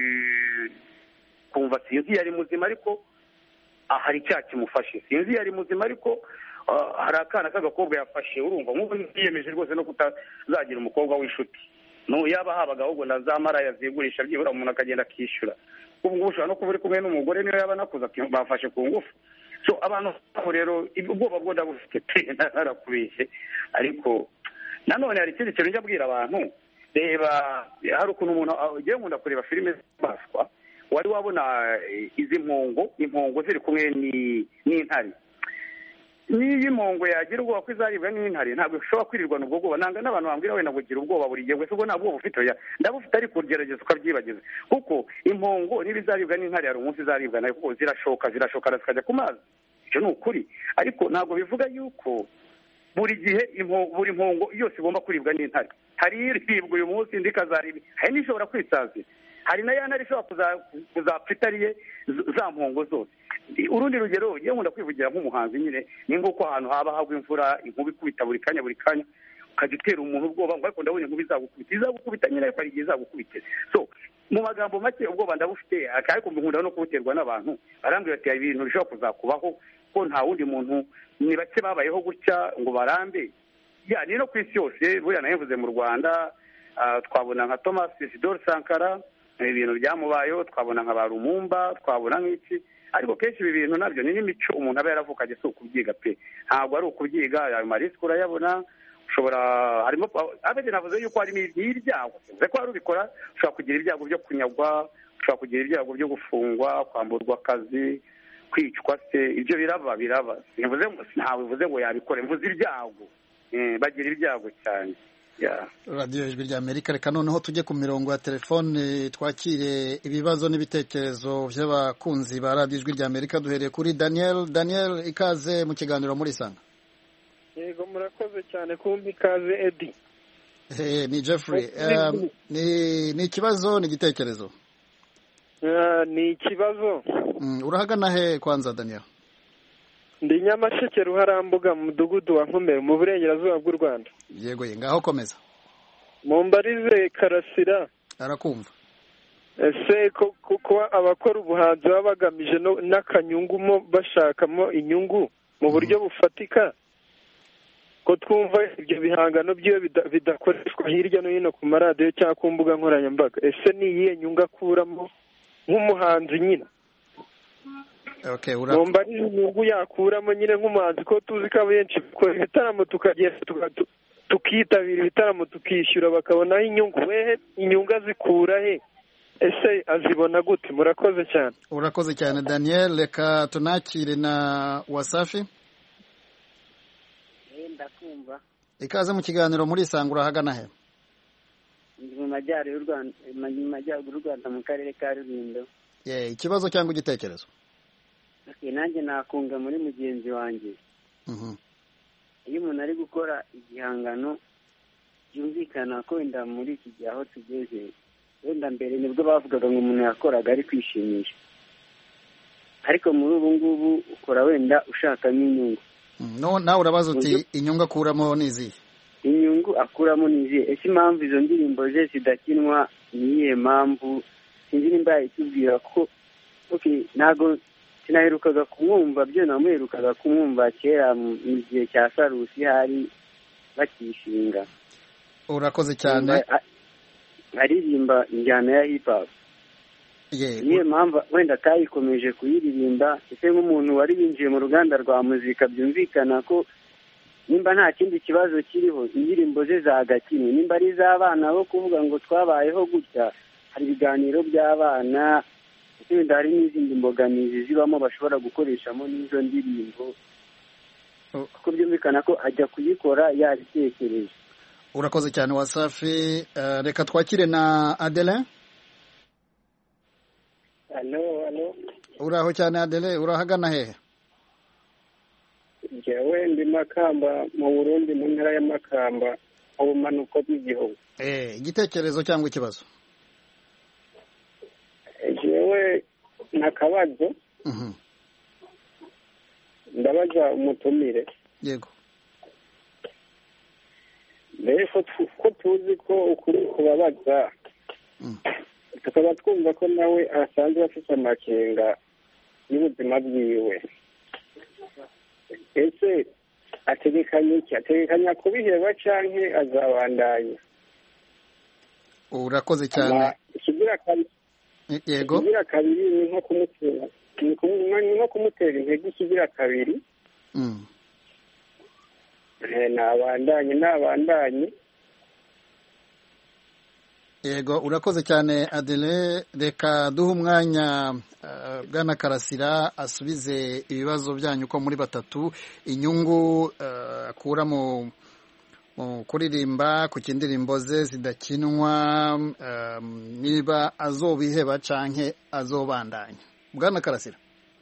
kumva sinzi yari muzima ariko hari icyaha kimufashe sinzi yari muzima ariko hari akana k'agakobwa yafashe urumva nk'ubu yiyemeje rwose no kutazagira umukobwa w'inshuti yaba habaga ahubwo na za mara yazigurisha byibura umuntu akagenda akishyura ubu ngubu ushobora no kuba uri kumwe n'umugore niyo yaba anakuze bafashe ku ngufu abantu rero ubwoba bwo ndabufite pe narakubeshye ariko nanone hari ikindi kintu njya abwira abantu reba hari ukuntu umuntu ugiye nkunda kureba filime z'inyamaswa wari wabona izi impongo ziri kumwe n'intare niyo impongo yagira ubwoba ko izaribwa n'intare ntabwo ishobora kwirirwana ubwo bwoba nanga n'abantu bambwira wenda ngo gira ubwoba buri gihe wese ubwo nta bwoba ufite ndabufite ariko ugerageza ukabyibagiza kuko impongo niba izaribwa n'intare hari umunsi izaribwa nayo kuko zirashoka zikajya ku mazi icyo ni ukuri ariko ntabwo bivuga yuko buri gihe buri mpongo yose igomba kuribwa n'intare hari iribwa uyu munsi indi ikazaribwa hari n'ishobora kwisazira hari na ya ntare ishobora kuzapfa itariye za mpongo zose urundi rugero ugiye nkunda kwivugira nk'umuhanzi nyine ni nguko ahantu haba hagwa imvura inkuba ikubita buri kanya ukajya utera umuntu ubwoba ngo ariko ndabona inkuba izagukubita nyine ariko hari igihe izagukubite mu magambo make ubwoba ndabufite ariko nkunda no kubuterwa n'abantu barambwira ati hari ibintu bishobora kuzakubaho ko nta wundi muntu ni bake babayeho gutya ngo barambe ni no ku isi yose buriya nayo mvuze mu Rwanda twabona nka Thomas Isidore Sankara ibintu byamubayeho twabona nka ba Lumumba twabona nk'iki ariko kenshi ibi bintu nabyo ni n'imico umuntu aba yaravukanye si ukubyiga pe ntabwo ari ukubyiga ayo marisike urayabona ushobora harimo abandi navuze yuko harimo n'ibyago bivuze ko wari ubikora ushobora kugira ibyago byo kunyagwa ushobora kugira ibyago byo gufungwa kwamburwa akazi kwicwa se ibyo biraba ntawe bivuze ngo yabikora mvuze ibyago bagira ibyago cyane radiyo ijwi ry'Amerika reka noneho tujye ku mirongo ya telefone twakire ibibazo n'ibitekerezo by'abakunzi ba radiyo ijwi ry'Amerika duhereye kuri Daniel ikaze mu kiganiro muri Isanga. Yego murakoze cyane kumpa ikaze Edi. Ni Jeffrey ni ikibazo ni igitekerezo? Ni ikibazo. Urahagana he kwanza Daniel? ndi Nyamasheke Ruharambuga mu mudugudu wa Nkomero mu burengerazuba bw'u Rwanda. Yego ngaho komeza. Mumbarize Karasira. Arakumva. Ese kuko abakora ubuhanzi baba bagamije n'akanyungu mo bashakamo inyungu mu buryo bufatika, ko twumva ibyo bihangano byo bidakoreshwa hirya no hino ku maradiyo cyangwa ku mbuga nkoranyambaga, ese ni iyihe nyungu akuramo nk'umuhanzi nyine? Okay, numva ari inyungu yakuramo nyine nk'umuhanzi, ko tuzi ko abenshi dukora ibitaramo tukitabira ibitaramo tukishyura bakabonaho inyungu. Wehe inyungu azikura he? Ese azibona gute? Murakoze cyane. Urakoze cyane Daniel. Reka tunakire na Wasafi. Ndakumva. Ikaze mu kiganiro muri Isangura hagana he? Ndi mu majyaruguru y'u Rwanda mu karere ka Rulindo. Ikibazo cyangwa igitekerezo? Nanjye nakunga muri mugenzi wanjye. Iyo umuntu ari gukora igihangano byumvikana ko wenda muri iki gihe aho tugeze, wenda mbere nibwo bavugaga ngo umuntu yakoraga ari kwishimisha, ariko muri ubu ngubu ukora wenda ushakamo inyungu. Nawe urabaza uti inyungu akuramo ni izihe? Inyungu akuramo ni izihe? Ese impamvu izo ndirimbo ze zidakinwa ni iyihe mpamvu? Sinzi nimba yayitubwira ko ntabwo sinaherukaga kumwumva, byo namuherukaga kumwumva kera mu gihe cya Sarusi hari bakishinga. Urakoze cyane. Aririmba injyana ya hip hop. Niyo mpamvu wenda atayikomeje kuyiririmba. Ese nk'umuntu wari winjiye mu ruganda rwa muzika, byumvikana ko nimba nta kindi kibazo kiriho, indirimbo ze zagakinwe. Nimba ari iz'abana bo kuvuga ngo twabayeho gutya, hari ibiganiro by'abana, wenda hari n'izindi mbogamizi zibamo bashobora gukoreshamo n'izo ndirimbo, kuko byumvikana ko ajya kuyikora yabitekereje. Urakoze cyane Wasafi. Reka twakire na Adeline. Halo. Uraho cyane Adeline, urahagana hehe? Njyewe ndi Makamba mu Burundi, mu ntara ya Makamba mu bumanuko bw'igihugu. Igitekerezo cyangwa ikibazo? Njyewe nakabazo. Ndabaza umutumire. Yego. Mbere ko tuzi ko ukuri kubabaza, tukaba twumva ko nawe asanzwe afite amakenga y'ubuzima bwiwe. Ese ategekanya kubiheba canke azabandanya? Urakoze cyane. Yego. Ikigira kabiri ni nko kumutera intege. Ikigira kabiri nabandanye. Yego, urakoze cyane Adele. Reka duhe umwanya Bwana Karasira asubize ibibazo byanyu uko muri batatu. Inyungu akura mu kuririmba ku kindirimbo ze zidakinwa, niba azobiheba canke azobandanya. Bwana Karasira.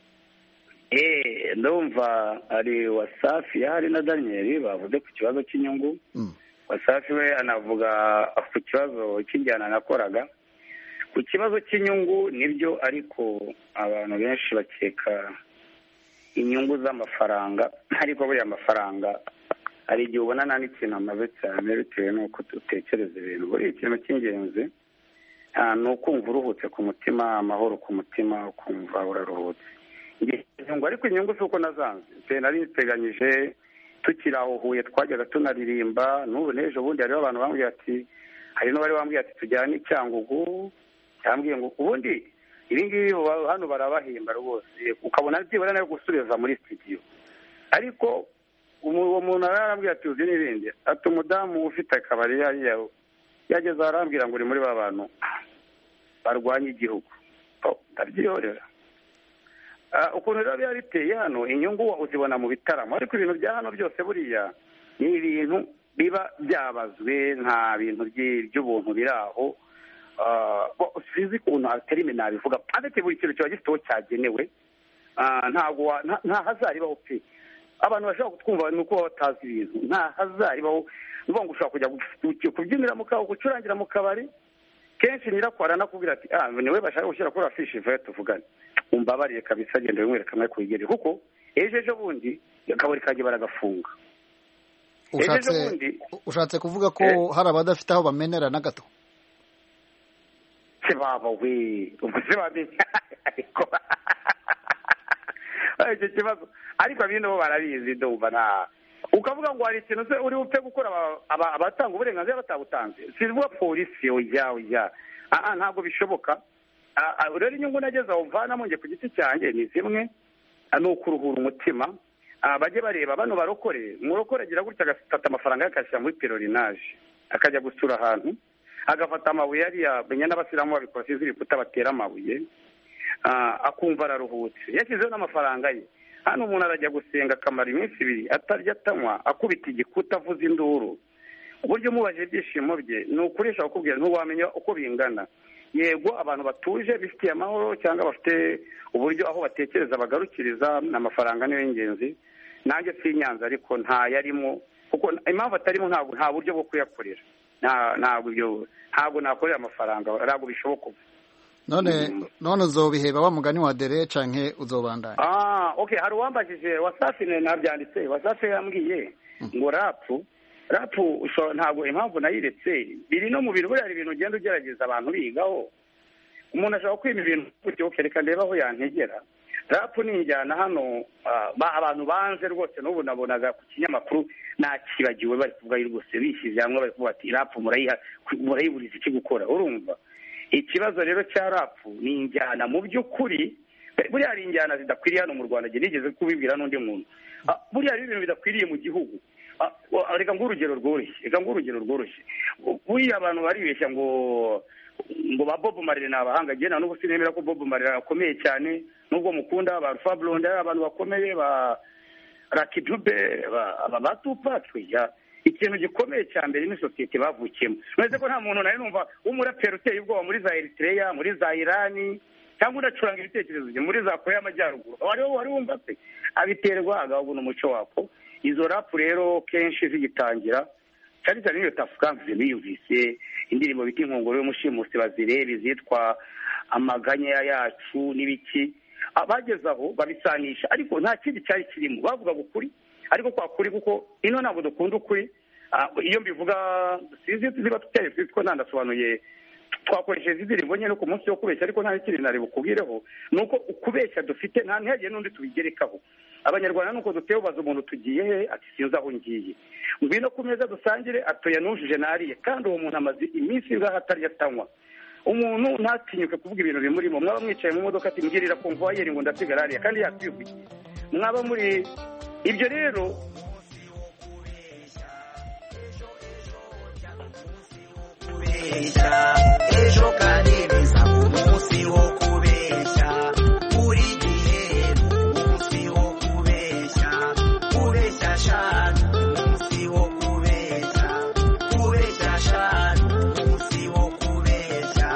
Ndumva ari Wasafi hari na Daniel bavuze ku kibazo cy'inyungu. Wasafi we anavuga ku kibazo cy'injyana nakoraga. Ku kibazo cy'inyungu nibyo, ariko abantu benshi bakeka inyungu z'amafaranga, ariko buriya amafaranga hari igihe ubona nta n'ikintu amaze cyane bitewe n'uko dutekereza ibintu. Buriya ikintu cy'ingenzi ni ukumva uruhutse ku mutima, amahoro ku mutima, ukumva uraruhutse. Inyungu, ariko inyungu si uko nazanze, nari niteganyije tukiri aho Huye twajyaga tunaririmba. N'ubu n'ejo bundi hariho abantu bambwiye ati, hari n'abari bambwiye ati tujyane i Cyangugu, cyambwiye ngo ubundi ibi ngibi hano barabahemba rwose, ukabona byibura nayo gusubiza muri studio. Ariko uwo muntu arambwira ati uzi n'ibindi, ati umudamu ufite akabari yageze arambwira ngo uri muri ba bantu barwanya igihugu. Ndabyihorera. Ukuntu rero biba biteye hano, inyungu uzibona mu bitaramo, ariko ibintu bya hano byose buriya ni ibintu biba byabazwe, nta bintu by'ubuntu biri aho. Sinzi ukuntu aterime nabivuga, ariko buri kintu kiba gifite aho cyagenewe. Nta hazaribaho pe. Abantu bashobora kutwumva ni uko batazi ibintu. Nta hazaribaho nuvuga ngo ushobora kujya kubyinira mu kabari, gucurangira mu kabari, kenshi nyirakora nakubwira ati niwe bashaka gushyira kuri afishi vuba tuvugane. umbabarire kabisa genda wimwereka kamwe kuyigerera kuko ejo bundi akabari kaje baragafunga. Ushatse kuvuga ko hari abadafite aho bamenera na gato? Baba we ubuse bamenya icyo kibazo ariko abindi bo barabizi ndumva na ukavuga ngo hari ikintu se uri upfe gukora abatanga uburenganzira batabutanze sivuga polisi oya ntabwo bishoboka. Rero inyungu nageze aho mvanamo nge ku giti cyanjye ni zimwe ni ukuruhura umutima. Bajye bareba bano barokore umurokore agira gutya agafata amafaranga yakashyira muri pelerinage akajya gusura ahantu agafata amabuye yariya benya n'abasilamu babikora sinzi ibikuta batera amabuye akumva araruhutse yashyizeho n'amafaranga ye. Hano umuntu arajya gusenga akamara iminsi 2 atarya atanywa akubita igikuta avuza induru. Uburyo umubaje ibyishimo bye ni ukurisha kukubwira ntuwamenya uko bingana. Yego abantu batuje bifitiye amahoro cyangwa bafite uburyo aho batekereza bagarukiriza n'amafaranga niyo y'ingenzi. Nanjye si Nyanza ariko nta yarimo kuko impamvu atarimo nta buryo bwo kuyakorera. Ntabwo nakorera amafaranga ntabwo bishoboka. None uzobiheba wa mugani wa dere canke uzobandanya? Okay, hari uwambajije Wasafi nabyanditse. Wasafi yambwiye ngo rapu ntabwo impamvu nayiretse biri no mu bintu buri ibintu ugenda ugerageza abantu bigaho. Umuntu ashobora kwima ibintu gutyo ukereka ndeba aho yantegera. Rapu ni injyana hano abantu banze rwose n'ubu nabonaga ku kinyamakuru nakibagiwe bari kuvuga rwose bishyize hamwe bari kuvuga ati rapu murayiburiza iki gukora. Urumva ikibazo rero cya rapu ni injyana mu by'ukuri buriya hari injyana zidakwiriye hano mu Rwanda nigeze kubibwira n'undi muntu. Buriya hari ibintu bidakwiriye mu gihugu. Reka ng'urugero rworoshye buriya abantu baribeshya ngo ba Bob Marley ni abahanga. Agena n'ubu sinemera ko Bob Marley akomeye cyane nubwo mukunda ba Alpha Blondy abantu bakomeye ba Lucky Dube ba Tupac. Ikintu gikomeye cya mbere ni sosiyete bavukiyemo. Mwese ko nta muntu nawe numva umuraperi uteye ubwoba muri za Eritrea muri za Irani cyangwa unacuranga ibitekerezo bye muri za Korea y'Amajyaruguru wari wumva se abiterwa agahugu n'umuco wako. Izo rapu rero kenshi zigitangira cyane cyane niyo tafukanze biyumvise indirimbo biti inkongoro y'umushimusi bazirebe zitwa amaganya yacu n'ibiki abageze aho babisanisha ariko nta kindi cyari kirimo bavuga ukuri ariko kwa kuri kuko ino ntabwo dukunda ukuri. Iyo mbivuga sinzi ziba tuteye twitwa nandasobanuye twakoresheje indirimbo nyine no ku munsi wo kubeshya ariko nta kindi nari bukubwireho nuko ukubeshya dufite nta ntihagire n'undi tubigerekaho. Abanyarwanda nuko duteye ubaza umuntu tugiye he ati sinzi aho ngiye ngwino ku meza dusangire atoya nujuje nariye kandi uwo muntu amaze iminsi ngaho atarya atanywa. Umuntu ntatinyuke kuvuga ibintu bimurimo. Mwaba mwicaye mu modoka ati mbwirira kumva yeri ngo ndasigara kandi yakwivuye mwaba muri ibyo rero ejo kanibeza umunsi wo kubeshya buri gihe umunsi wo kubeshya shanu umunsi wo kubeshya shanu umunsi wo kubeshya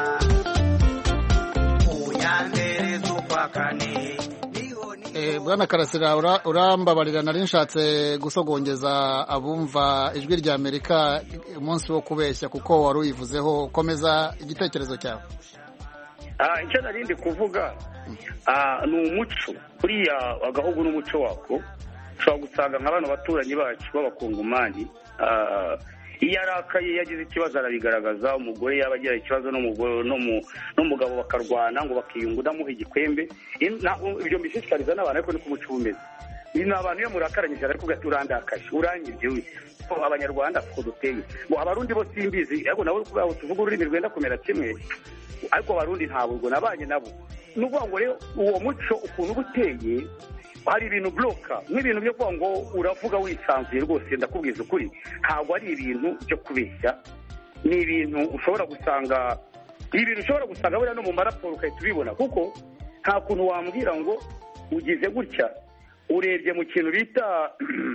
uyandereza ukwa kane. Bwana Karasira urambabarira nari nshatse gusogongeza abumva ijwi rya Amerika umunsi wo kubeshya kuko wari uyivuzeho. Komeza igitekerezo cyawe. Icyo narindi kuvuga ni umuco kuriya agahugu n'umuco wako. Ushobora gusanga nk'abantu baturanyi bacu b'abakongomani iyo arakaye yagize ikibazo arabigaragaza. Umugore yaba agira ikibazo n'umugabo bakarwana ngo bakiyunga udamuha igikwembe. Ibyo mbishishikariza n'abantu ariko ni ku muco umeze. Ni abantu iyo murakaranyije ariko ugati urandakaje uranyibye Abanyarwanda ko duteye ngo abarundi bo simbizi ariko nabo kubaho tuvuga ururimi rwenda kumera kimwe ariko abarundi ntabwo nabanye nabo. Nuvuga ngo rero uwo muco ukuntu guteye hari ibintu bloka nk'ibintu byo kuvuga ngo uravuga wisanzuye rwose ndakubwiza ukuri ntabwo ari ibintu byo kubeshya. Ni ibintu ushobora gusanga buriya no mu maraporo ukahita ubibona kuko nta kuntu wambwira ngo ugize gutya urebye mu kintu bita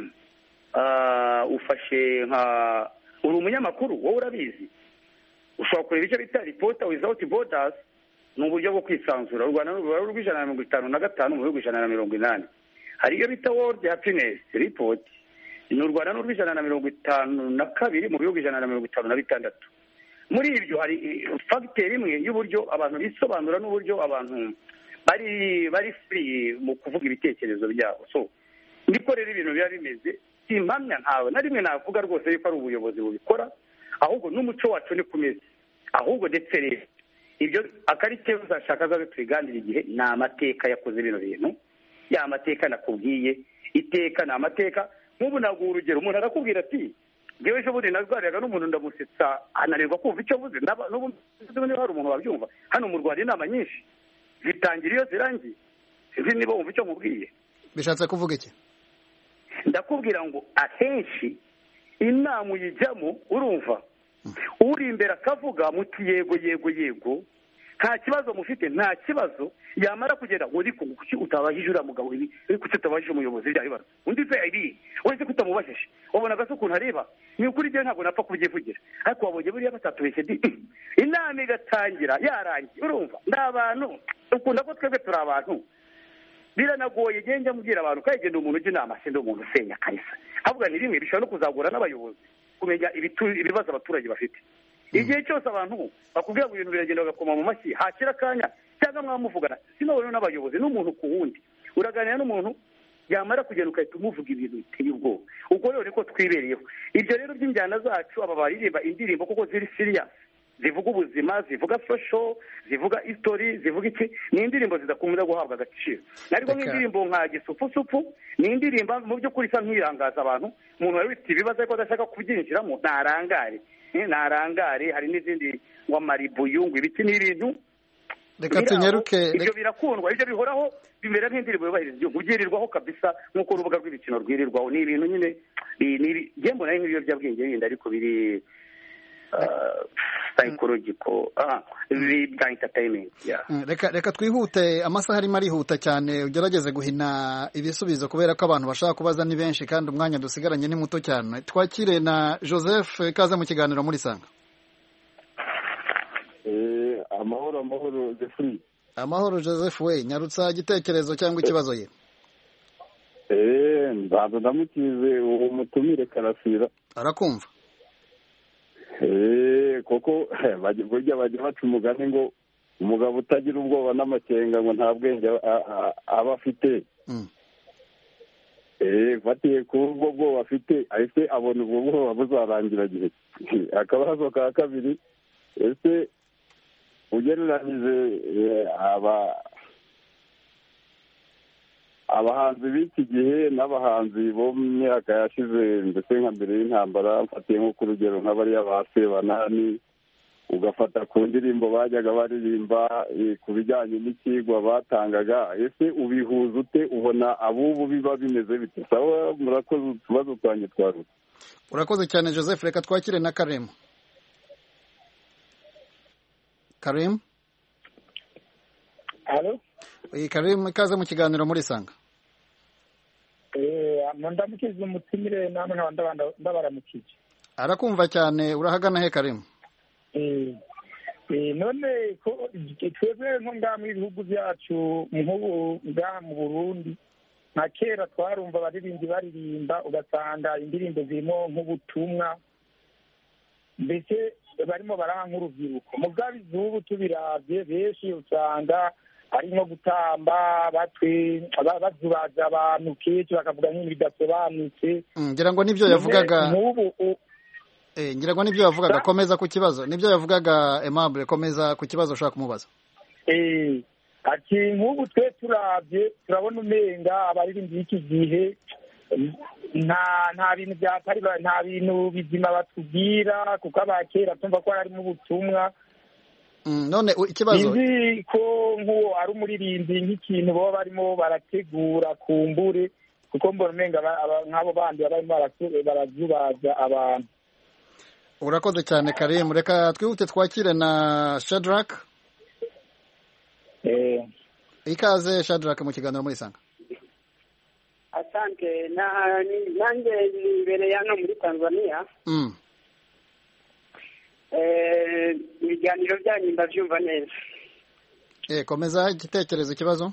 ufashe nka uri umunyamakuru wowe urabizi ushobora kureba icyo bita reporter without borders. Ni uburyo bwo kwisanzura. U Rwanda ruri 155 mu bihugu 180. Hari iyo bita World Happiness Report. Ni u Rwanda ruri 152 mu bihugu 156. Muri ibyo hari factor imwe y'uburyo abantu bisobanura n'uburyo abantu bari free mu kuvuga ibitekerezo byabo. So niko rero ibintu biba bimeze, simpamya ntawe na rimwe navuga rwose yuko ari ubuyobozi bubikora, ahubwo n'umuco wacu ni kumeze. Ahubwo ndetse rero ibyo akarike uzashaka zawe tubiganira igihe ni amateka yakoze bino bintu, ya mateka nakubwiye, iteka ni amateka. Nk'ubu naguha urugero, umuntu arakubwira ati ngewe ejo bundi narwaraga n'umuntu ndamusetsa ananirwa kumva icyo avuze, n'ubu niba hari umuntu wabyumva. Hano mu Rwanda inama nyinshi zitangira iyo zirangiye, sinzi niba wumva icyo mubwiye. Bishatse kuvuga iki? Ndakubwira ngo akenshi inama uyijyamo urumva uri imbere akavuga muti yego yego yego, nta kibazo mufite, nta kibazo. Yamara kugenda ngo ariko kuki utabajije uriya mugabo ibi, kuki utabajije umuyobozi bya bibazo, undi se ibi wese kutamubajije, wabona gase ukuntu areba. Ni ukuri je ntabwo napfa kubyivugira, ariko wabonye buriya batatubeshye di inama igatangira yarangiye. Urumva ndabantu ukunda ko twebwe turi abantu biranagoye. Genda mubwira abantu kayigenda umuntu ujya inama sinde umuntu usenya kanisa, avuga ni rimwe bishobora no kuzagura n'abayobozi kumenya ibibazo abaturage bafite. Igihe cyose abantu bakubwira ngo ibintu biragenda bagakoma mu mashyi, hakira akanya cyangwa mwamuvugana, sinabona n'abayobozi n'umuntu ku wundi uraganira n'umuntu yamara kugenda ukahita umuvuga ibintu biteye ubwoba. Ubwo rero niko twibereyeho. Ibyo rero by'injyana zacu aba baririmba indirimbo kuko ziri serious, zivuga ubuzima, zivuga social, zivuga history, zivuga iki, ni indirimbo zidakunda guhabwa agaciro. Ariko nk'indirimbo nka Gisupusupu ni indirimbo mu by'ukuri isa nk'irangaza abantu. Umuntu wari ufite ibibazo ariko adashaka kubyinjiramo ntarangare. Hari n'izindi ngo Maribuyungu ibiki n'ibintu. Reka tunyaruke. Ibyo birakundwa, ibyo bihoraho, bimera nk'indirimbo yubahiriza igihugu, byirirwaho kabisa nk'uko urubuga rw'ibikino rwirirwaho. Ni ibintu nyine ngembo nayo nk'ibiyobyabwenge bindi ariko biri psychological bya entertainment. Reka twihute, amasaha arimo arihuta cyane, ugerageze guhina ibisubizo kubera ko abantu bashaka kubaza ni benshi kandi umwanya dusigaranye ni muto cyane. Twakire na Joseph, ikaze mu kiganiro muri Sanga. Amahoro Jeffrey. Amahoro Joseph, we nyarutsa igitekerezo cyangwa ikibazo ye. Ndaza ndamukize uwo mutumire Karasira. Arakumva. Koko burya bajya baca umugani ngo umugabo utagira ubwoba n'amakenga ngo nta bwenge aba afite. Fatiye ku ubwo bwoba afite, ahise abona ubwo bwoba buzarangira gihe. Akabazo ka kabiri, ese ugereranyije abahanzi b'iki gihe n'abahanzi bo mu myaka yashize ndetse nka mbere y'intambara, mfatiye nko ku rugero nk'abariya ba Sebanani, ugafata ku ndirimbo bajyaga baririmba ku bijyanye n'ikigwa batangaga, ese ubihuza ute? Ubona abubu biba bimeze bite? Sawa, murakoze, utubazo twanjye twarutse. Urakoze cyane Joseph. Reka twakire na Karim. Karim? Allo? Karim, ikaze mu kiganiro muri Sanga. Ndamukiza umutimire namwe ndabaramukije. Arakumva cyane. Urahagana he Karim? None ko twebwe nko ngamu ibihugu byacu nk'ubu ngaha mu Burundi, nka kera twarumva abaririmbyi baririmba ugasanga indirimbo zirimo nk'ubutumwa, mbese barimo baraha nk'urubyiruko. Mu bw'abizubu tubiravye benshi usanga ari nko gutamba bazubaza abantu kenshi bakavuga nk'ibintu bidasobanutse. Ngira ngo nibyo yavugaga. Ngira ngo nibyo yavugaga. Komeza ku kibazo. Nibyo yavugaga Aimable, komeza ku kibazo ushaka kumubaza. Ati nk'ubu twe turavye turabona umenga abaririmbyi b'iki gihe nta bintu byatari, nta bintu bizima batubwira, kuko abakera tumva ko harimo ubutumwa. None ikibazo nzi ko nk'uwo ari umuririmbyi nk'ikintu baba barimo barategura kumbure, kuko mbona umenga nk'abo bandi barimo barazubaza abantu. Urakoze cyane Karim. Reka twihute twakire na Shadrack. Ikaze Shadrack mu kiganiro muri Sanga. Asante. Nanjye imbere ya no muri Tanzania. Ibiganiro byanyu ndabyumva neza. Komeza igitekerezo, ikibazo.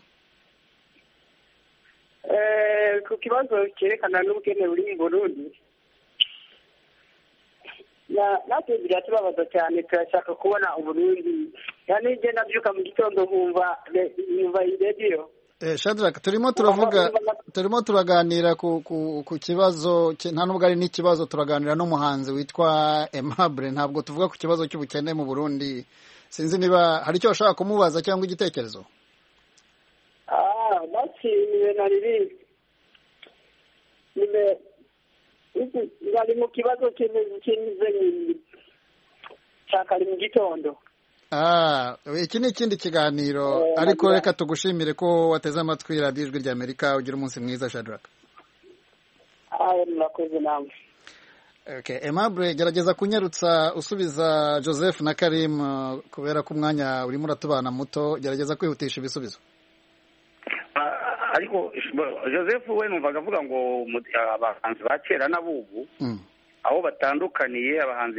Ku kibazo cyerekana n'ubukene buri mu Burundi, natwe biratubabaza cyane. Turashaka kubona Uburundi cyane igihe nabyuka mu gitondo nkumva iradiyo. Shadrack, turimo turaganira ku kibazo nta nubwo ari n'ikibazo, turaganira n'umuhanzi witwa Aimable, ntabwo tuvuga ku kibazo cy'ubukene mu Burundi. Sinzi niba hari icyo bashaka kumubaza cyangwa igitekerezo. Nashimiye nari mu kibazo kimeze cyakari mu gitondo. Iki ni ikindi kiganiro, ariko reka tugushimire ko wateze amatwi radiyo ijwi rya Amerika. Ugira umunsi mwiza Shadrack. Murakoze namwe. Aimable, gerageza kunyarutsa usubiza Joseph na Karim kubera ko umwanya urimo uratubana muto, gerageza kwihutisha ibisubizo. Ariko Joseph we numvaga avuga ngo abahanzi ba kera n'abubu aho batandukaniye.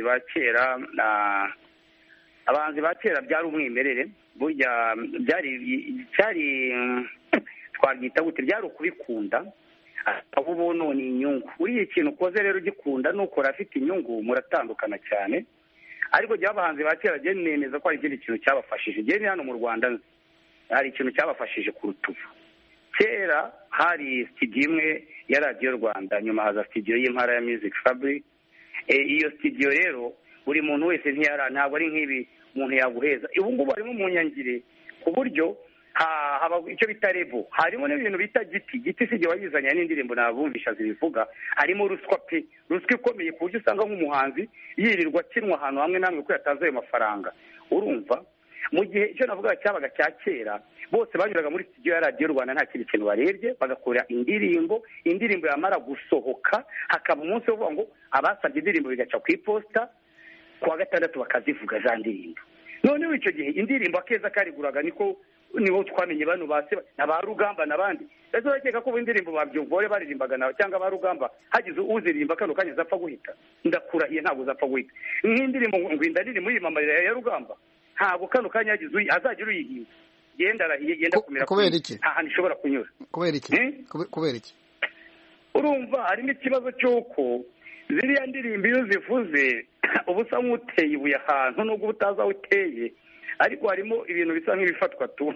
Abahanzi ba kera byari umwimerere, burya byari twabyita gute, byari ukubikunda. Aho ubu none inyungu, uriya ikintu ukoze rero ugikunda n'ukora afite inyungu muratandukana cyane. Ariko jya abahanzi ba kera jye nemeza ko hari ikindi kintu cyabafashije. Jye ni hano mu Rwanda hari ikintu cyabafashije kuruta ubu. Kera hari studio imwe ya radiyo Rwanda, nyuma haza studio y'Impara ya Music Fabric. Iyo studio rero buri muntu wese ntabwo ari nk'ibi umuntu yaguheza. Ubu ngubu harimo umunyangire ku buryo haba icyo bita rebo, harimo n'ibintu bita giti si wayizanye n'indirimbo nabumvisha zibivuga, harimo ruswa ikomeye ku buryo usanga nk'umuhanzi yirirwa akinwa ahantu hamwe namwe ko yataze ayo mafaranga. Urumva, mu gihe icyo navuga cyabaga cya kera, bose banyuraga muri studio ya radiyo Rwanda nta kindi kintu barebye, bagakora indirimbo yamara gusohoka hakaba umunsi wo kuvuga ngo abasabye indirimbo bigaca ku iposita, kuwa gatandatu bakazivuga za ndirimbo. Noneho icyo gihe indirimbo akeza kariguraga niho twamenye bano base na ba Rugamba n'abandi. Ese bakeka ko indirimbo babyumvore baririmbaga nawe cyangwa ba Rugamba hagize uzirimba kano kanya zapfa guhita. Ndakurahiye ntabwo zapfa guhita. Nk'indirimbo ngo indari muri mamarira ya Rugamba ntabwo kano kanya hagize azagira uyihinda. Yenda kumera kubera iki? Aha nishobora kunyura. Kubera iki? Urumva harimo ikibazo cy'uko ziriya ndirimbo iyo zivuze ubusa nk'uteye ibuye ahantu nubwo utaza uteye, ariko harimo ibintu bisa nk'ibifatwa tu.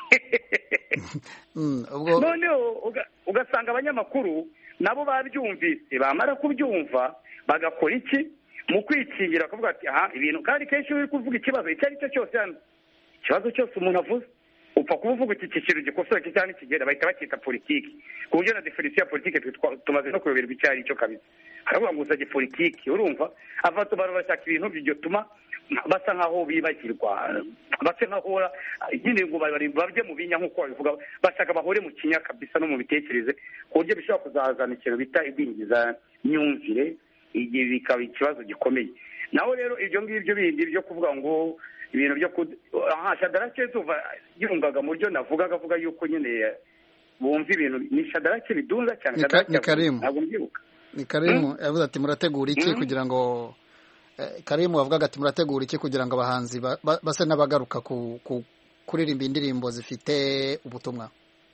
Noneho ugasanga abanyamakuru nabo babyumvise, bamara kubyumva bagakora iki mu kwikingira, akavuga ati ibintu kandi kenshi uri kuvuga ikibazo icyo ari cyo cyose hano, ikibazo cyose umuntu avuze upfa kuvuga iki kintu gikosoke cyane kigenda bahita bakita politiki, ku buryo na definisiyo ya politiki tumaze no kuyoberwa icyo ari cyo kabisa. Haravuga ngo usage politiki, urumva afata abantu bashaka ibintu byotuma basa nkaho bibagirwa, basa nkaho nyine ngo babye mu binya nk'uko babivuga, bashaka bahore mu kinya kabisa no mu bitekereze, ku buryo bishobora kuzazana ikintu bita idindiza myumvire, igihe bikaba ikibazo gikomeye. Naho rero ibyo ngibyo bindi byo kuvuga ngo ibintu byo Shadarake tuva yumvaga mu byo navugaga avuga yuko nyine bumva ibintu ni Shadarake bidunza cyane. Ntabwo mbyibuka. Ni Karimu yavuze ati murategura iki kugira ngo Karimu wavugaga ati murategura iki kugira ngo abahanzi base n'abagaruka kuririmba indirimbo zifite ubutumwa.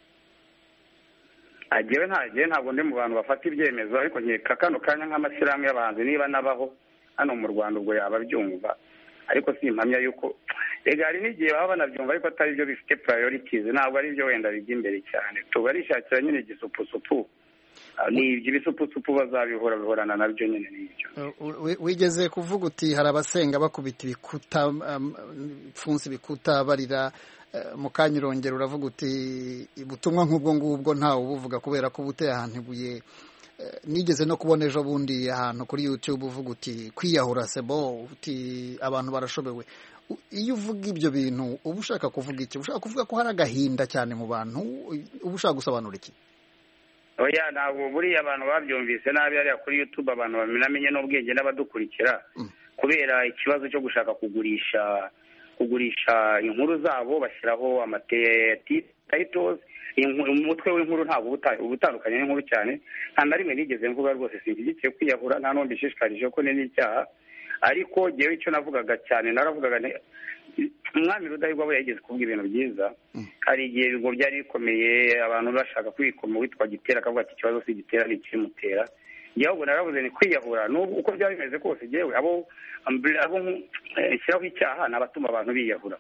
Agiye ntabwo ndi mu bantu bafata ibyemezo, ariko nkeka kano kanya nk'amashyirahamwe y'abahanzi niba nabaho hano mu Rwanda ubwo yaba byumva, ariko simpamya yuko hari n'igihe baba banabyumva ariko atari byo bifite priorities, ntabwo ari byo wenda bijya imbere cyane. tubarishakira nyine igisupusupu, ni ibyo ibisupusupu bihorana nabyo nyine n'ibyo. Wigeze kuvuga uti hari abasenga bakubita ibikuta, pfunsi ibikuta barira, mu kanya urongera uravuga uti ubutumwa nk'ubwo ngubwo ntawe ubuvuga kubera ko buteye ahantu ibuye. Nigeze no kubona ejo bundi ahantu kuri YouTube uvuga uti kwiyahura sebo, uti abantu barashobewe. Iyo uvuga ibyo bintu uba ushaka kuvuga iki? Ushaka kuvuga ko hari agahinda cyane mu bantu? Uba ushaka gusobanura iki? Oya, ntabwo buriya abantu babyumvise nabi hariya kuri YouTube, abantu bamenye n'ubwenge n'abadukurikira kubera ikibazo cyo gushaka kugurisha inkuru zabo, bashyiraho titles. Umutwe w'inkuru ntabwo ubutandukanye n'inkuru cyane. Nta na rimwe nigeze mvuga rwose sinshyigikiye kwiyahura, nta n'undi bishishikarije ko n'icyaha. Ariko ngewe icyo navugaga cyane, naravugaga umwami Rudahigwa we yageze kuvuga ibintu byiza. Hari igihe ibigo byari bikomeye, abantu bashaka kwikoma witwa Gitera akavuga ati ikibazo si Gitera ni ikimutera. Ngewe ubwo naravuze ni kwiyahura n'ubu uko byari bimeze kose, ngewe abo shyiraho icyaha n'abatuma abantu biyahura.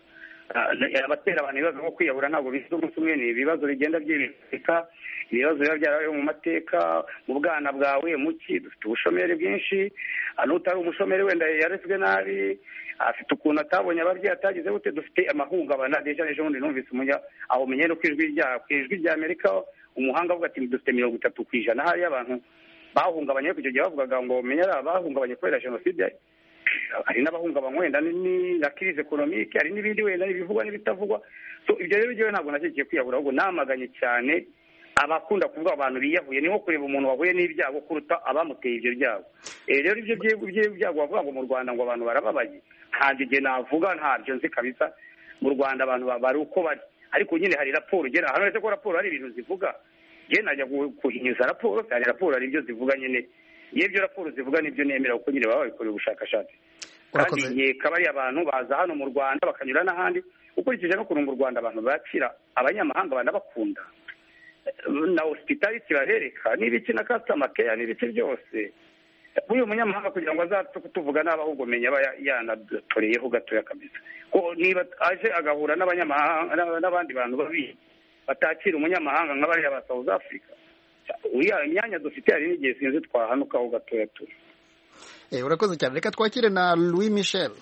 abatera abantu ibibazo nko kwiyahura ntabwo biza umunsi umwe, ni ibibazo bigenda byibika, ibibazo biba byarabaye mu mateka, mu bwana bwawe muki. Dufite ubushomeri bwinshi, n'utari umushomeri wenda yarezwe nabi, afite ukuntu atabonye ababyeyi atagize gute. Dufite amahungabana. Deja n'ejo bundi numvise aho menye no ku ijwi rya Amerika umuhanga avuga ati dufite 30% hari abantu bahungabanye. Icyo gihe bavugaga ngo menye ari abahungabanye kubera jenoside, hari n'abahungabanye wenda na crise economique, hari n'ibindi wenda ibivugwa n'ibitavugwa. So ibyo rero byo ntabwo nakigiye kwiyahura, ahubwo namaganye cyane abakunda kuvuga abantu biyahuye. Niho kureba umuntu wahuye n'ibyago kuruta abamuteye ibyo byago. Rero ibyo byago bavuga ngo mu Rwanda ngo abantu barababaye, ntabwo igihe navuga, ntabyo nzi kabisa. Mu Rwanda abantu bari uko bari, ariko nyine hari raporo ugera hano uretse ko raporo hari ibintu zivuga. Njye najya kuhinyuza raporo, hari raporo hari ibyo zivuga nyine. Iyo ibyo raporo zivuga nibyo nemera kuko nyine baba babikoreye ubushakashatsi. Kandi nkeka bariya abantu baza hano mu Rwanda bakanyura n'ahandi, ukurikije no kurunga u Rwanda abantu bakira abanyamahanga banabakunda, na hospitality barereka n'ibiki na customer care n'ibiki byose. Uyu munyamahanga kugira ngo azaze kutuvuga nabi ahubwo menya aba yanatoreyeho gatoya kabisa, ko niba aje agahura n'abanyamahanga n'abandi bantu babi batakira umunyamahanga nk'abariya ba South Africa, imyanya dufite hari n'igihe sinzi twahanukaho gatoya tu. Urakoze cyane. Reka twakire na Louis Michel.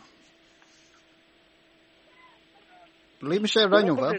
Louis Michel, uranyumva?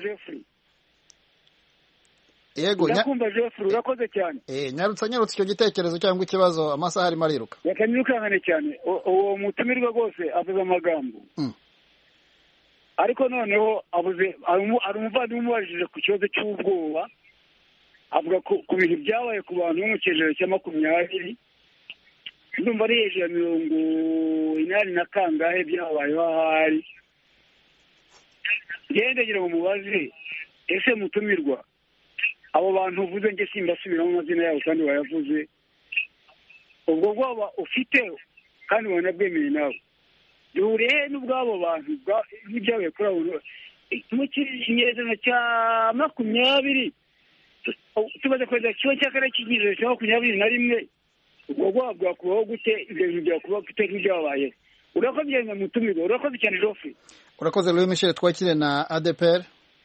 Yego, ndakumva Jeffrey, urakoze cyane. Nyarutsa icyo gitekerezo cyangwa ikibazo, amasaha arimo ariruka. Yakanyirukangane cyane. Uwo mutumirwa rwose avuze amagambo. Ariko noneho ari umuvandimwe umubajije ku kibazo cy'ubwoba, avuga ku bintu byabaye ku bantu bo mu cyiciro cya 20, ndumva ari hejuru ya 80 na kangahe byabayeho ahari. Ngendegera mu mubazi, ese mutumirwa abo bantu uvuze nge simbasubiramo amazina yabo kandi wayavuze, ubwo bwoba ufite kandi wanabwemeye nawe duhure n'ubwabo bantu n'ibyabaye kuri abo mu kinyejana cya 20 tumaze kweza kiba cyakare kigije cya 21, ubwo bwoba bwakubaho gute? Ibyo bintu byakubaho gute n'ibyabaye? Urakoze cyane mutumirwa, urakoze cyane Joffrey. Urakoze Louis Michel. Twakire na ADPR.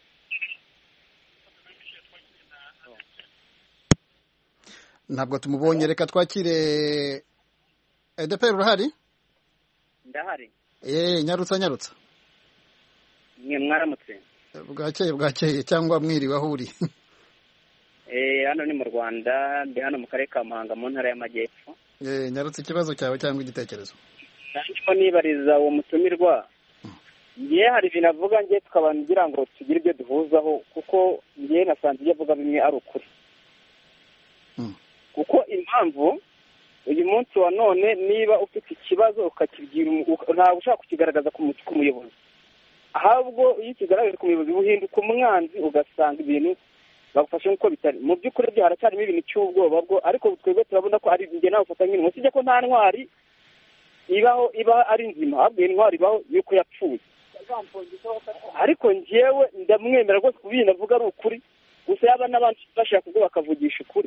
Ntabwo tumubonye, reka twakire ADPR. Urahari? Ndahari. Nyarutsa. Mwe mwaramutse? Bwakeye cyangwa mwiriwe aho uri? Hano ni mu Rwanda, ndi hano mu karere ka Muhanga mu ntara y'Amajyepfo. Nyarutsa ikibazo cyawe cyangwa igitekerezo. Ndashaka nibariza uwo mutumirwa. Ngiye hari ibintu avuga ngiye tukaba ngira ngo tugire ibyo duhuzaho, kuko ngiye nasanze ibyo avuga bimwe ari ukuri. Kuko impamvu uyu munsi wa none niba ufite ikibazo ukakibwira ntabwo ushaka kukigaragaza ku muyobozi, ahubwo iyo ukigaragaje ku muyobozi uhinduka umwanzi, ugasanga ibintu bagufashe nk'uko bitari. Mu by'ukuri byo haracyarimo ibintu cy'ubwoba bwo, ariko twebwe turabona ko ari njye nawe ufata nk'intu usibye ko nta ntwari iba ari nzima, ahubwo intwari ibaho yuko yapfuye. Ariko njyewe ndamwemera rwose ku bintu avuga ari ukuri, gusa yaba n'abandi bashaka ubwo bakavugisha ukuri.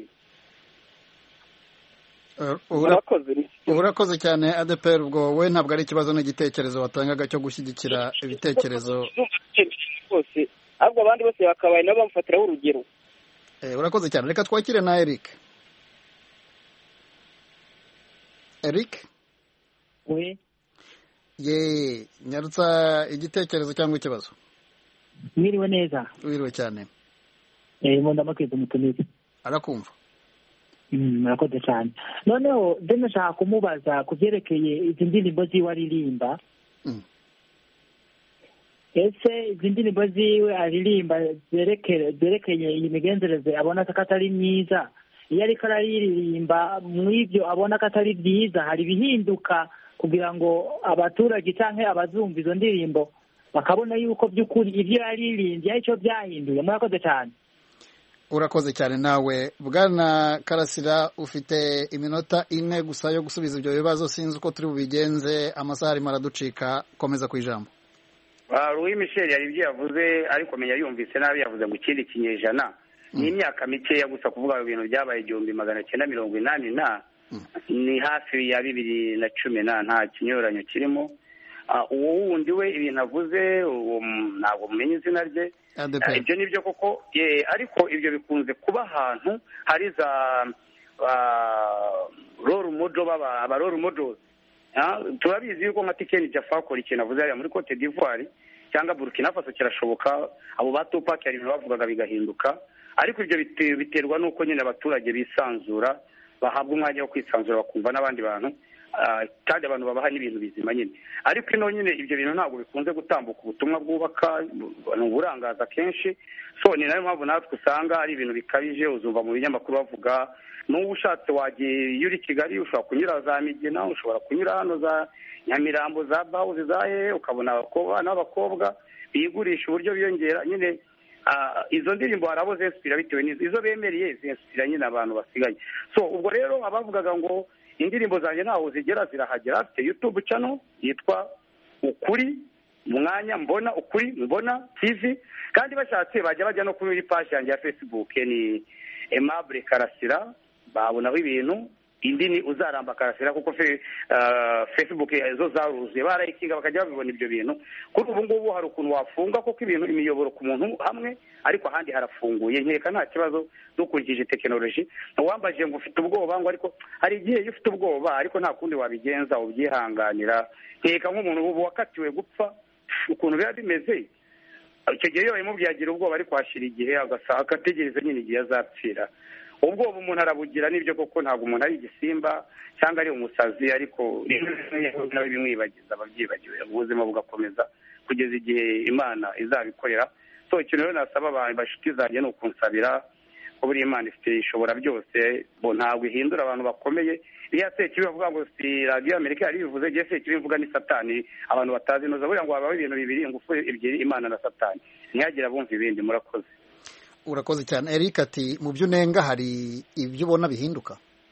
Urakoze cyane ADPR. Ubwo we ntabwo ari ikibazo n'igitekerezo watangaga cyo gushyigikira ibitekerezo rwose, ahubwo abandi bose bakabaye nabo bamufatiraho urugero. Urakoze cyane. Reka twakire na Eric. Oui. Nyarutsa igitekerezo cyangwa ikibazo. Mwiriwe neza. Wiriwe cyane. Munda makwiza mutumizi. Arakumva. Murakoze cyane. Noneho ndashaka kumubaza kuvyerekeye izi ndirimbo ziwe aririmba. Ese izi ndirimbo ziwe aririmba zerekeye iyi migenzereze abona ko atari myiza, iyo ariko araririmba mw'ibyo abona ko atari byiza, hari bihinduka kugira ngo abaturage cyangwa abazumva izo ndirimbo bakabona yuko by'ukuri ibyo yaririmbye ari cyo byahinduye? Murakoze cyane. Urakoze cyane nawe. Bwana Karasira, ufite iminota 4 gusa yo gusubiza ibyo bibazo. Sinzi uko turi bubigenze, amasaha arimo araducika. Komeza ku ijambo. Louis Michel yari ibyo yavuze, ariko menya yumvise nabi, yavuze ngo ikindi kinyejana ni imyaka mikeya gusa kuvuga ibintu byabaye 1980 ni hafi ya 2010 nta kinyoranyo kirimo. uwo wundi we ibintu avuze ntabwo mumenye izina rye, ibyo ni byo koko, ariko ibyo bikunze kuba ahantu hari za role model, aba role models. Turabizi yuko nka Tikeni Jaffa akora ikintu avuze hariya muri Cote d'Ivoire cyangwa Burkina Faso kirashoboka, abo ba Tupac hari ibintu bavugaga bigahinduka, ariko ibyo biterwa n'uko nyine abaturage bisanzura, bahabwa umwanya wo kwisanzura bakumva n'abandi bantu, kandi abantu babaha n'ibintu bizima nyine. Ariko ino nyine ibyo bintu ntabwo bikunze gutambuka ubutumwa bwubaka, ni uburangaza kenshi. So ni nayo mpamvu natwe usanga ari ibintu bikabije, uzumva mu binyamakuru bavuga n'ubu ushatse wagiye uri Kigali ushobora kunyura za Migina, ushobora kunyura hano za Nyamirambo, za Bawuzi, za ukabona n'abakobwa bigurisha uburyo biyongera nyine. Izo ndirimbo hari abo zensipira bitewe n'izo bemereye zensipira nyine abantu basigaye. So ubwo rero abavugaga ngo indirimbo zanjye ntaho zigera, zirahagera. Afite YouTube channel yitwa Ukuri Mwanya Mbona, Ukuri Mbona TV, kandi bashatse bajya no kuri page yanjye ya Facebook ni Aimable Karasira, babonaho ibintu. Indi ni Uzaramba Karasira, kuko Facebook zo zaruzuye barayikinga bakajya babibona ibyo bintu. Kuri ubu ngubu hari ukuntu wafunga koko ibintu, imiyoboro ku muntu hamwe, ariko ahandi harafunguye. Nkeka nta kibazo dukurikije tekinoloji. Wambajije ngo ufite ubwoba, ngo ariko hari igihe iyo ufite ubwoba ariko nta kundi wabigenza, ubyihanganira. Nkeka nk'umuntu ubu wakatiwe gupfa ukuntu biba bimeze, icyo gihe iyo bimubwiye agira ubwoba, ariko hashira igihe agategereza nyine igihe azapfira. Ubwoba umuntu arabugira, n'ibyo koko ntabwo umuntu ari igisimba cyangwa ari umusazi, ariko bimwibagiza, ababyibagiwe, ubuzima bugakomeza kugeza igihe Imana izabikorera. So ikintu rero nasaba abantu bashuti zanjye ni ukunsabira ko buri Imana ifite ishobora byose, bo ntabwo ihindura abantu bakomeye. Iriya Sekibi bavuga ngo si radiyo Amerika yari bivuze, igihe Sekibi mvuga ni Satani, abantu batazi noza buriya ngo habaho ibintu bibiri, ingufu ebyiri, Imana na Satani, ntihagire abumva ibindi. Murakoze. Urakoze cyane. Eric ati mu byo unenga hari ibyo ubona bihinduka?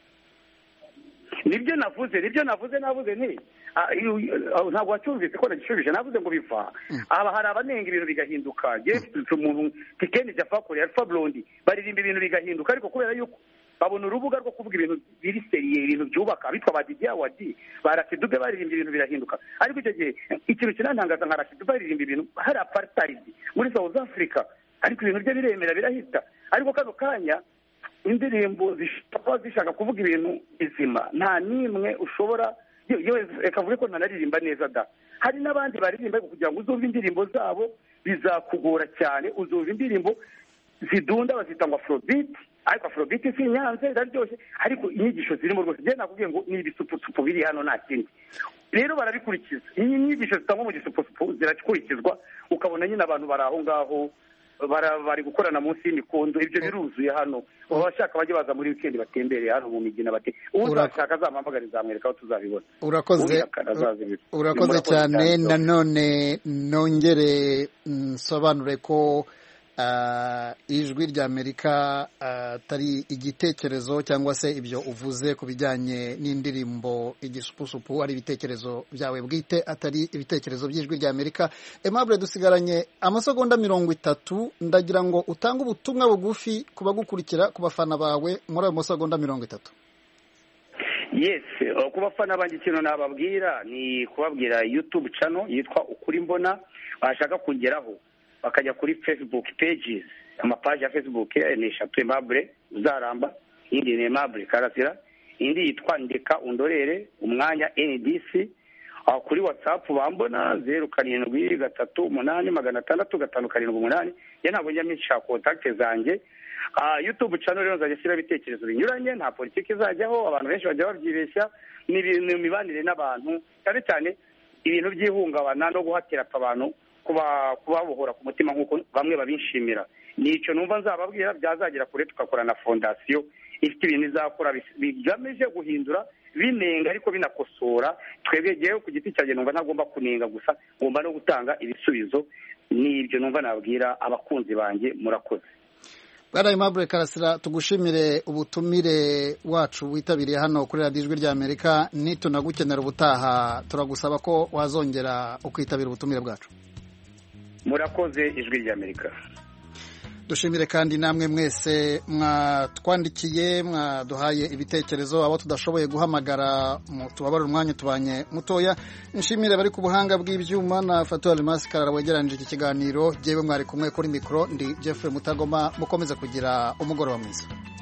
Nibyo navuze nti ntabwo wacyumvise ko nagishubije, navuze ngo biva hari abanenga ibintu bigahinduka. Umuntu Tikeni Jaffa akora Alpha Blondy baririmba ibintu bigahinduka, ariko kubera yuko babona urubuga rwo kuvuga ibintu biri seriye, ibintu byubaka, bitwa ba DJ Awadi, ba Rakidube baririmba ibintu birahinduka. Ariko icyo gihe ikintu kinantangaza nka Rakidube baririmba ibintu hari apartheid muri South Africa, ariko ibintu bye biremera birahita. Ariko kano kanya indirimbo zishaka kuvuga ibintu bizima, nta nimwe ushobora reka vuge ko ntanaririmba neza da. Hari n'abandi baririmba kugira ngo uzumve indirimbo zabo bizakugora cyane. Uzumva indirimbo zidunda bazita ngo Afrobeat, ariko Afrobeat si nyanze iraryoshye, ariko inyigisho zirimo rwose. Njye nakubwiye ngo ni ibisupusupu biri hano, nta kindi. Rero barabikurikiza, inyigisho zitangwa mu gisupusupu zirakurikizwa, ukabona nyine abantu bari aho ngaho bari gukorana munsi y'imikondo. Ibyo biruzuye hano. Abashaka bajye baza muri weekend batembereye hano mu Migina bate, uzashaka azampamagara nzamwereka aho tuzabibona. Urakoze cyane. Nanone nongere nsobanure ko ijwi rya Amerika atari igitekerezo cyangwa se ibyo uvuze ku bijyanye n'indirimbo igisupusupu ari ibitekerezo byawe bwite, atari ibitekerezo by'ijwi rya Amerika. Aimable, dusigaranye amasegonda 30, ndagira ngo utange ubutumwa bugufi ku bagukurikira, ku bafana bawe muri ayo masegonda 30. Yes, ku bafana banjye ikintu nababwira ni kubabwira YouTube channel yitwa Ukuri Mbona, bashaka kugeraho bakajya kuri Facebook pages, amapaji ya Facebook ni 3 Aimable Uzaramba, indi ni Aimable Karasira, indi yitwa Ndeka Undorere Umwanya NDC. Kuri WhatsApp bambona 0783866578. Ya ntabwo njya misha contact zanjye. YouTube channel rero nzajya shyira ibitekerezo binyuranye, nta politiki izajyaho, abantu benshi bajya babyibeshya, ni ibintu mibanire n'abantu, cyane cyane ibintu by'ihungabana no guhatira abantu kubabohora ku mutima nk'uko bamwe babishimira. Nicyo numva nzababwira, byazagera kure tukakora na fondasiyo ifite ibintu izakora bigamije guhindura, binenga ariko binakosora. Twebwegeyeho ku giti cyanjye numva ntagomba kunenga gusa, ngomba no gutanga ibisubizo. Nibyo numva nabwira abakunzi banjye. Murakoze. Bwana Aimable Karasira, tugushimire ubutumire wacu witabiriye hano kuri Radio Ijwi rya Amerika. Nitunagukenera ubutaha turagusaba ko wazongera ukwitabira ubutumire bwacu. Murakoze Ijwi rya Amerika. dushimire kandi namwe mwese mwatwandikiye mwaduhaye ibitekerezo abo tudashoboye guhamagara tubabarira umwanya tubanye mutoya nshimire bari ku buhanga bw'ibyuma na Fatou Almas Karara wegeranije iki kiganiro jewe mwari kumwe kuri mikro ndi Jeffrey Mutagoma mukomeza kugira umugoroba mwiza